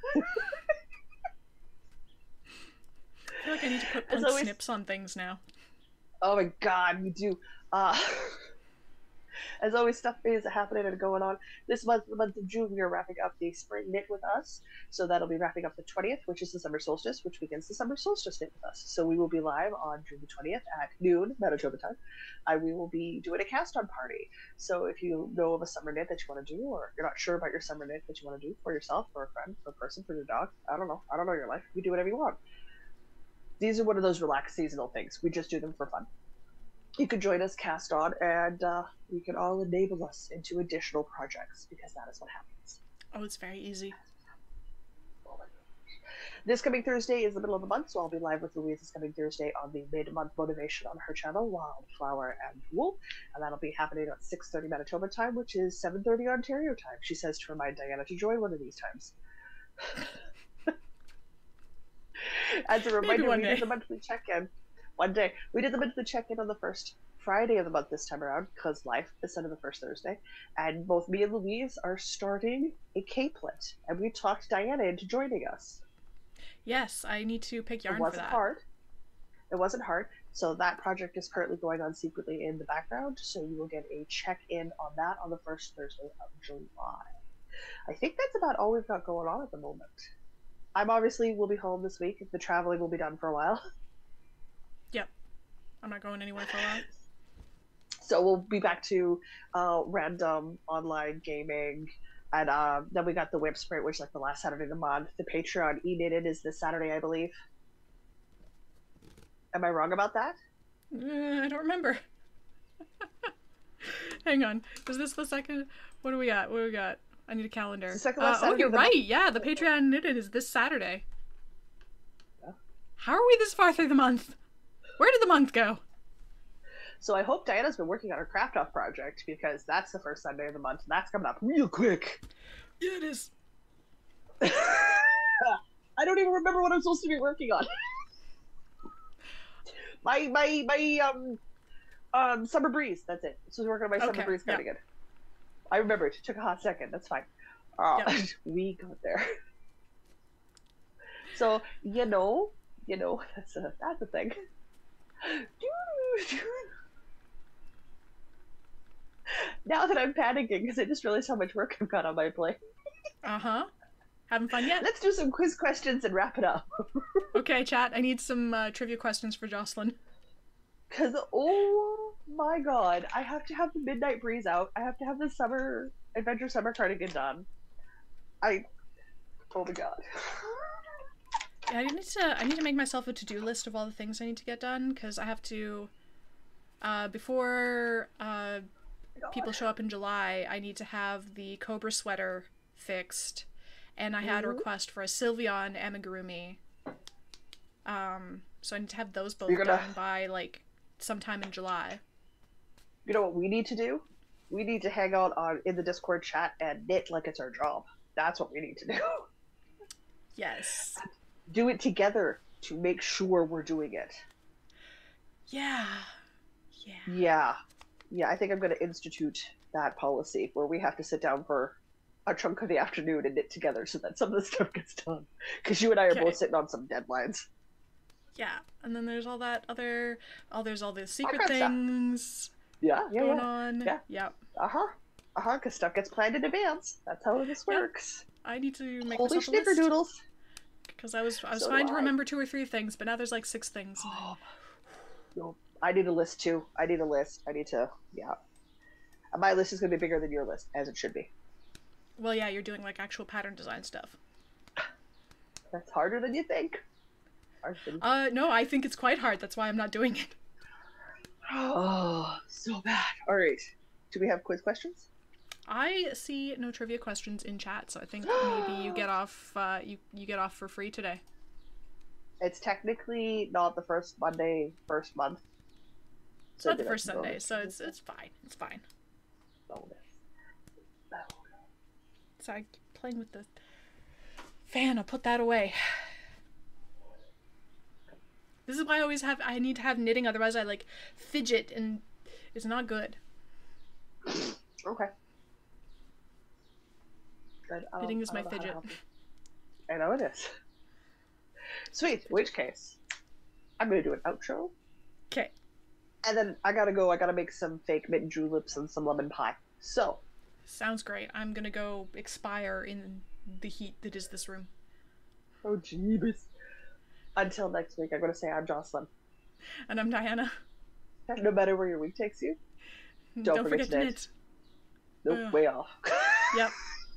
I feel like I need to put As punk always- snips on things now. Oh my god, we do. Uh, as always, stuff is happening and going on. This month, the month of June, we are wrapping up the Spring Knit with us. So that'll be wrapping up the twentieth, which is the summer solstice, which begins the summer solstice knit with us. So we will be live on June the twentieth at noon, Manitoba time. And we will be doing a cast-on party. So if you know of a summer knit that you want to do, or you're not sure about your summer knit that you want to do for yourself, for a friend, for a person, for your dog, I don't know. I don't know your life. You do whatever you want. These are one of those relaxed seasonal things. We just do them for fun. You can join us cast on, and uh, we can all enable us into additional projects, because that is what happens. Oh, it's very easy. Oh my gosh. This coming Thursday is the middle of the month, so I'll be live with Louise this coming Thursday on the mid-month motivation on her channel, Wildflower and Wool, and that'll be happening at six thirty Manitoba time, which is seven thirty Ontario time. She says to remind Diana to join one of these times. As a reminder, one we day. did the monthly check-in. One day. We did the monthly check-in on the first Friday of the month this time around, because life instead of the first Thursday. And both me and Louise are starting a capelet. And we talked Diana into joining us. Yes, I need to pick yarn It for wasn't that. hard. It wasn't hard. So that project is currently going on secretly in the background. So you will get a check-in on that on the first Thursday of July. I think that's about all we've got going on at the moment. I'm obviously will be home this week. The traveling will be done for a while. Yep. I'm not going anywhere for a while. So we'll be back to uh, random online gaming. And uh, then we got the Whip Sprint, which is like the last Saturday of the month. The Patreon E-Knitted is this Saturday, I believe. Am I wrong about that? Uh, I don't remember. Hang on. Was this the second? What do we got? What do we got? I need a calendar. It's the second Uh, last oh, Saturday you're of the right. month. Yeah, the Patreon knitted is this Saturday. Yeah. How are we this far through the month? Where did the month go? So I hope Diana's been working on her craft off project, because that's the first Sunday of the month, and that's coming up real quick. Yeah, it is. I don't even remember what I'm supposed to be working on. my my my um um summer breeze. That's it. So I was working on my Okay, summer breeze yeah. cardigan. I remember it. It took a hot second. That's fine. Uh, Yeah. We got there. So you know, you know, that's a that's a thing. Now now that I'm panicking because I just realized how much work I've got on my plate. Uh-huh. Having fun yet? Let's do some quiz questions and wrap it up. Okay, chat. I need some uh, trivia questions for Jocelyn. Because, oh my god, I have to have the Midnight Breeze out. I have to have the summer, Adventure Summer Cardigan done. I, oh my god. Yeah, I need to, I need to make myself a to-do list of all the things I need to get done, because I have to, uh, before, uh, people show up in July, I need to have the Cobra sweater fixed, and I had a Mhm. request for a Sylveon amigurumi. Um, so I need to have those both You're gonna- done by, like, sometime in July. You know what we need to do? We need to hang out on in the Discord chat and knit like it's our job. That's what we need to do. Yes. Do it together to make sure we're doing it. Yeah. Yeah. Yeah. Yeah, I think I'm going to institute that policy where we have to sit down for a chunk of the afternoon and knit together so that some of the stuff gets done. Because you and I are Okay. both sitting on some deadlines. Yeah. And then there's all that other, oh, there's all the secret Minecraft stuff. things Yeah, yeah, going yeah. on. Yeah. Yep. Uh-huh. Uh-huh, because stuff gets planned in advance. That's how this Yep. works. I need to make Holy myself a list. snickerdoodles. Because I was I was So trying do to I. remember two or three things, but now there's like six things. Oh, no, I need a list too. I need a list. I need to, yeah. And my list is going to be bigger than your list, as it should be. Well, yeah, you're doing like actual pattern design stuff. That's harder than you think. Harder than you Uh, no, I think it's quite hard. That's why I'm not doing it. Oh, so bad. All right. Do we have quiz questions? I see no trivia questions in chat, so I think maybe you get off. Uh, you you get off for free today. It's technically not the first Monday, first month. It's not the did I first go Sunday, with so it's it's fine. It's fine. bonus? Bonus. So I keep playing with the fan. I'll put that away. This is why I always have. I need to have knitting, otherwise I like fidget, and it's not good. Okay. Good. I don't- Knitting is I my don't know how to fidget. help you. I know it is. Sweet. In which case, I'm gonna do an outro, Okay. and then I gotta go. I gotta make some fake mint juleps and some lemon pie. So, Sounds great. I'm gonna go expire in the heat that is this room. oh jeebus. Until next week, I'm gonna say I'm Jocelyn. And I'm Diana. No matter where your week takes you, Don't, forget forget to to knit. knit. nope, Ugh. way off. Yep.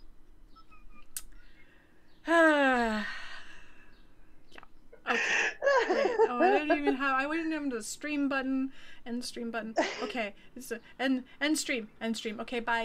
Ah. Yeah. Okay. Wait. Oh, I don't even have. I wouldn't have the stream button and stream button. Okay. It's a, and and stream and stream. Okay. Bye.